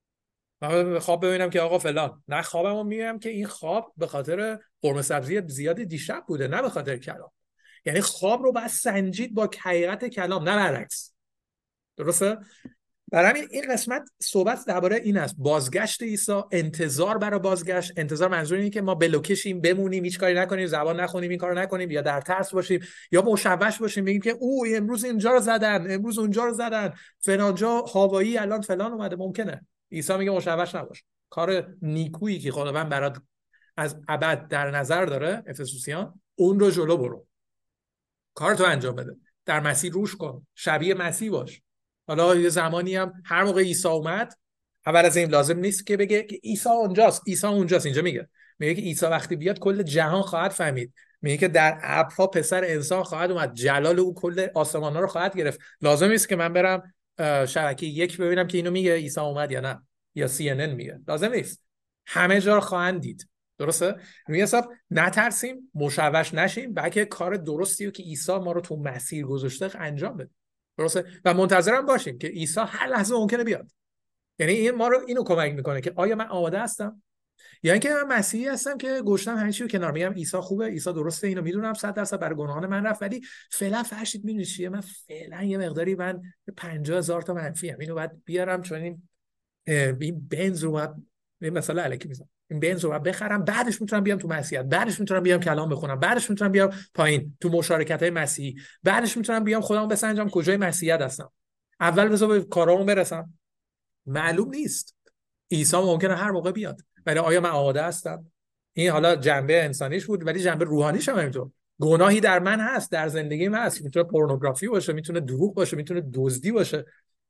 خواب ببینم که آقا فلان. نه، خوابمو میبینم که این خواب به خاطر قرمه سبزی زیاد دیشب بوده، نه به خاطر کلام. یعنی خواب رو باید سنجید با حقیقت کلام، نه برعکس. درسته؟ برای همین این قسمت صحبت درباره این است، بازگشت عیسی، انتظار برای بازگشت. انتظار منظور اینه که ما بلوکشیم، بمونیم، هیچ کاری نکنیم، زبان نخونیم، این کارو نکنیم، یا در ترس باشیم، یا مشوش باشیم، بگیم که او امروز اینجا رو زدن، امروز اونجا رو زدن، فلان جا هوایی الان فلان اومده. ممکنه. عیسی میگه مشوش نباش. کار نیکویی که خداوند برات از ابد در نظر داره، افسوسیان، اون رو جلو برو، کارتو انجام بده، در مسیر روش کن، شبیه مسیح باش. حالا یه زمانی هم هر موقع عیسی اومد، اول از این لازم نیست که بگه که عیسی اونجاست، عیسی اونجاست. اینجا میگه که عیسی وقتی بیاد کل جهان خواهد فهمید. میگه که در ابرها پسر انسان خواهد اومد، جلال او کل آسمان‌ها رو خواهد گرفت. لازم نیست که من برم شبکه 1 ببینم که اینو میگه عیسی اومد یا نه، یا CNN میگه. لازم نیست، همه جا رو خواهند دید. درسته؟ روی حساب نترسیم، مشوش نشیم، بلکه کار درستیه که عیسی ما رو تو مسیر گذاشته انجام بده. درسته؟ و منتظرم باشیم که عیسی هر لحظه ممکنه بیاد. یعنی این ما رو اینو کمک میکنه که آیا من آماده هستم، یا اینکه من مسیحی هستم که گشتم همه چی رو کنار، میگم عیسی خوبه، عیسی درسته، اینو میدونم 100% برای گناهان من رفت، ولی فعلا فرشید میدونی چیه، من فعلا یه مقداری، من 50,000 تا منفی ام، اینو باید بیارم، چون این بنز رو باید، مثلا الکی میزنم، این بنز رو باید بخرم، بعدش میتونم بیام تو مسیحیت، بعدش میتونم بیام کلام بخونم، بعدش میتونم بیام پایین تو مشارکت‌های مسیحی، بعدش میتونم بیام خودمو بسنجم کجای مسیحیت هستم. اول بذار به کارامو برسم. معلوم نیست، عیسی ممکنه هر موقع بیاد، ولی آیا من آماده هستم؟ این حالا جنبه انسانیش بود، ولی جنبه روحانیش هم همینطور. گناهی در من هست، در زندگیم هست، میتونه پورنوگرافی باشه، میتونه دروغ باشه، میتونه دزدی باشه.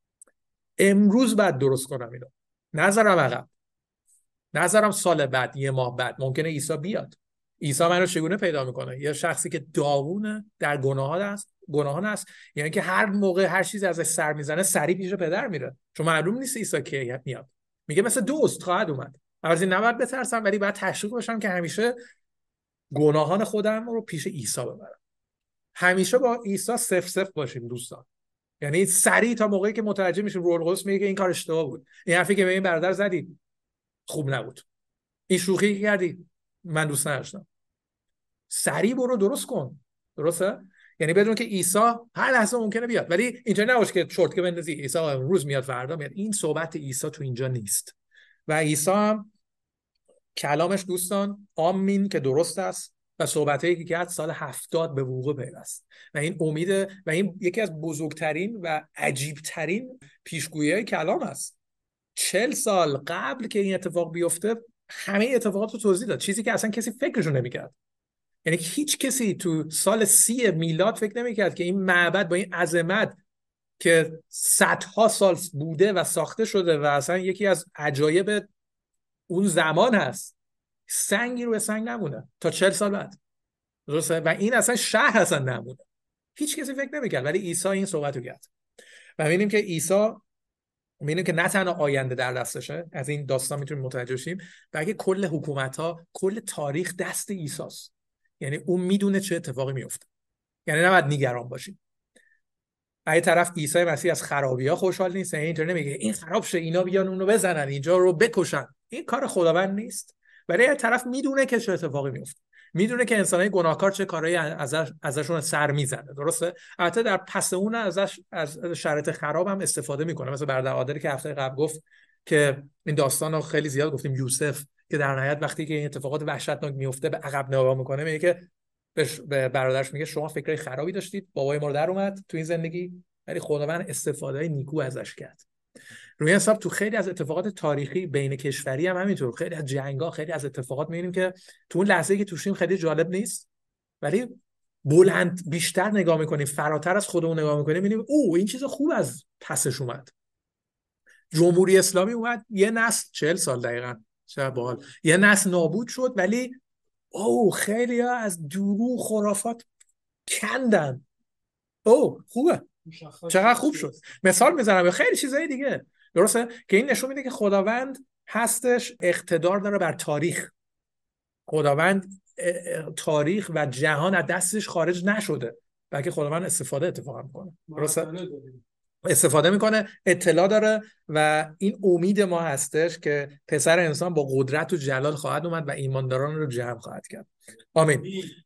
امروز بعد درست کنم اینو، نذارم عقب، نذارم سال بعد، یه ماه بعد. ممکنه عیسی بیاد. عیسی منو چگونه پیدا میکنه؟ یه شخصی که داغونه، در گناهان است، یعنی که هر موقع هر چیزی ازش سر میزنه سریع پیش پدر میره، چون معلوم نیست عیسی کی میاد. میگه مثل دوست خواهد اومد. البته نباید بترسم، ولی باید تشویق باشم که همیشه گناهان خودم رو پیش عیسی ببرم. همیشه با عیسی صفر باشیم دوستان. یعنی سریع تا موقعی که متوجه میشیم روح القدس میگه این کار اشتباه بود، این حرفی که به این برادر زدی خوب نبود، این شوخی که کردی من دوست نداشتم، سریع برو درست کن. درسته؟ یعنی بدون که عیسی هر لحظه ممکنه بیاد، ولی اینجا نباشه که شورت که بندازی عیسی امروز میاد فردا میاد. این صحبت عیسی تو اینجا نیست. و عیسی هم کلامش دوستان آمین که درست است و صحبتایی که کرد سال 70 به وقوع پیوست و این امیده و این یکی از بزرگترین و عجیبترین پیشگویی‌های کلام است. 40 سال قبل که این اتفاق بیفته همه اتفاقات رو توضیح داد، چیزی که اصلا کسی فکرشو نمی‌کرد. یعنی هیچ کسی تو سال 30 میلاد فکر نمی‌کرد که این معبد با این عظمت که صدها سال بوده و ساخته شده و اصلا یکی از عجایب اون زمان هست، سنگی رو به سنگ نمونه تا 40 سال بعد. درسته؟ و این اصلا شهر اصلا نمونه. هیچ کسی فکر نمی‌کرد، ولی عیسی این صحبت رو کرد. و می‌بینیم که عیسی، می‌بینیم که نه تنها آینده در دستشه، از این داستان میتونیم متوجه شیم، بلکه کل حکومت‌ها، کل تاریخ دست عیسی است. یعنی اون میدونه چه اتفاقی میفته. یعنی نباید نگران باشیم. یه طرف عیسی مسیح از خرابی‌ها خوشحال نیست، اینطور نمیگه این خراب شه اینا بیان اونو بزنن اینجا رو بکشن. این کار خداوند نیست. ولی یه طرف میدونه که چه اتفاقی میفته، میدونه که انسانای گناهکار چه کارهایی ازشون سر میزنه. درسته؟ البته در پس اون از شرایط خراب هم استفاده میکنه. مثلا برادر عادلی که هفته قبل گفت که این داستان رو خیلی زیاد گفتیم، یوسف که در نهایت وقتی که این اتفاقات وحشتناک میفته به عقب نگاه میکنه، میگه که به برادرش میگه شما فکرای خرابی داشتید، بابای ما رو در اومد تو این زندگی، ولی خداوند استفاده نیکو ازش کرد. روی حساب تو خیلی از اتفاقات تاریخی بین کشوری هم همینطور، خیلی از جنگ‌ها، خیلی از اتفاقات می‌بینیم که تو اون لحظه‌ای که توشیم خیلی جالب نیست، ولی بلند بیشتر نگاه می‌کنیم، فراتر از خودمون نگاه می‌کنیم، می‌بینیم اوه این چیز خوب از پسش اومد. جمهوری اسلامی اومد، یه نسل 40 سال دقیقاً چه باحال، یه نسل نابود شد، ولی اوه خیلی از دروغ خرافات کندن. اوه خوبه، چقدر خوب شد. مثال میزنم یا خیلی چیزای دیگه. درسته که این نشون میده که خداوند هستش، اقتدار داره بر تاریخ. خداوند تاریخ و جهان از دستش خارج نشده، بلکه خداوند استفاده اتفاقا میکنه. درسته؟ استفاده میکنه، اطلاع داره و این امید ما هستش که پسر انسان با قدرت و جلال خواهد اومد و ایمانداران رو جمع خواهد کرد. آمین.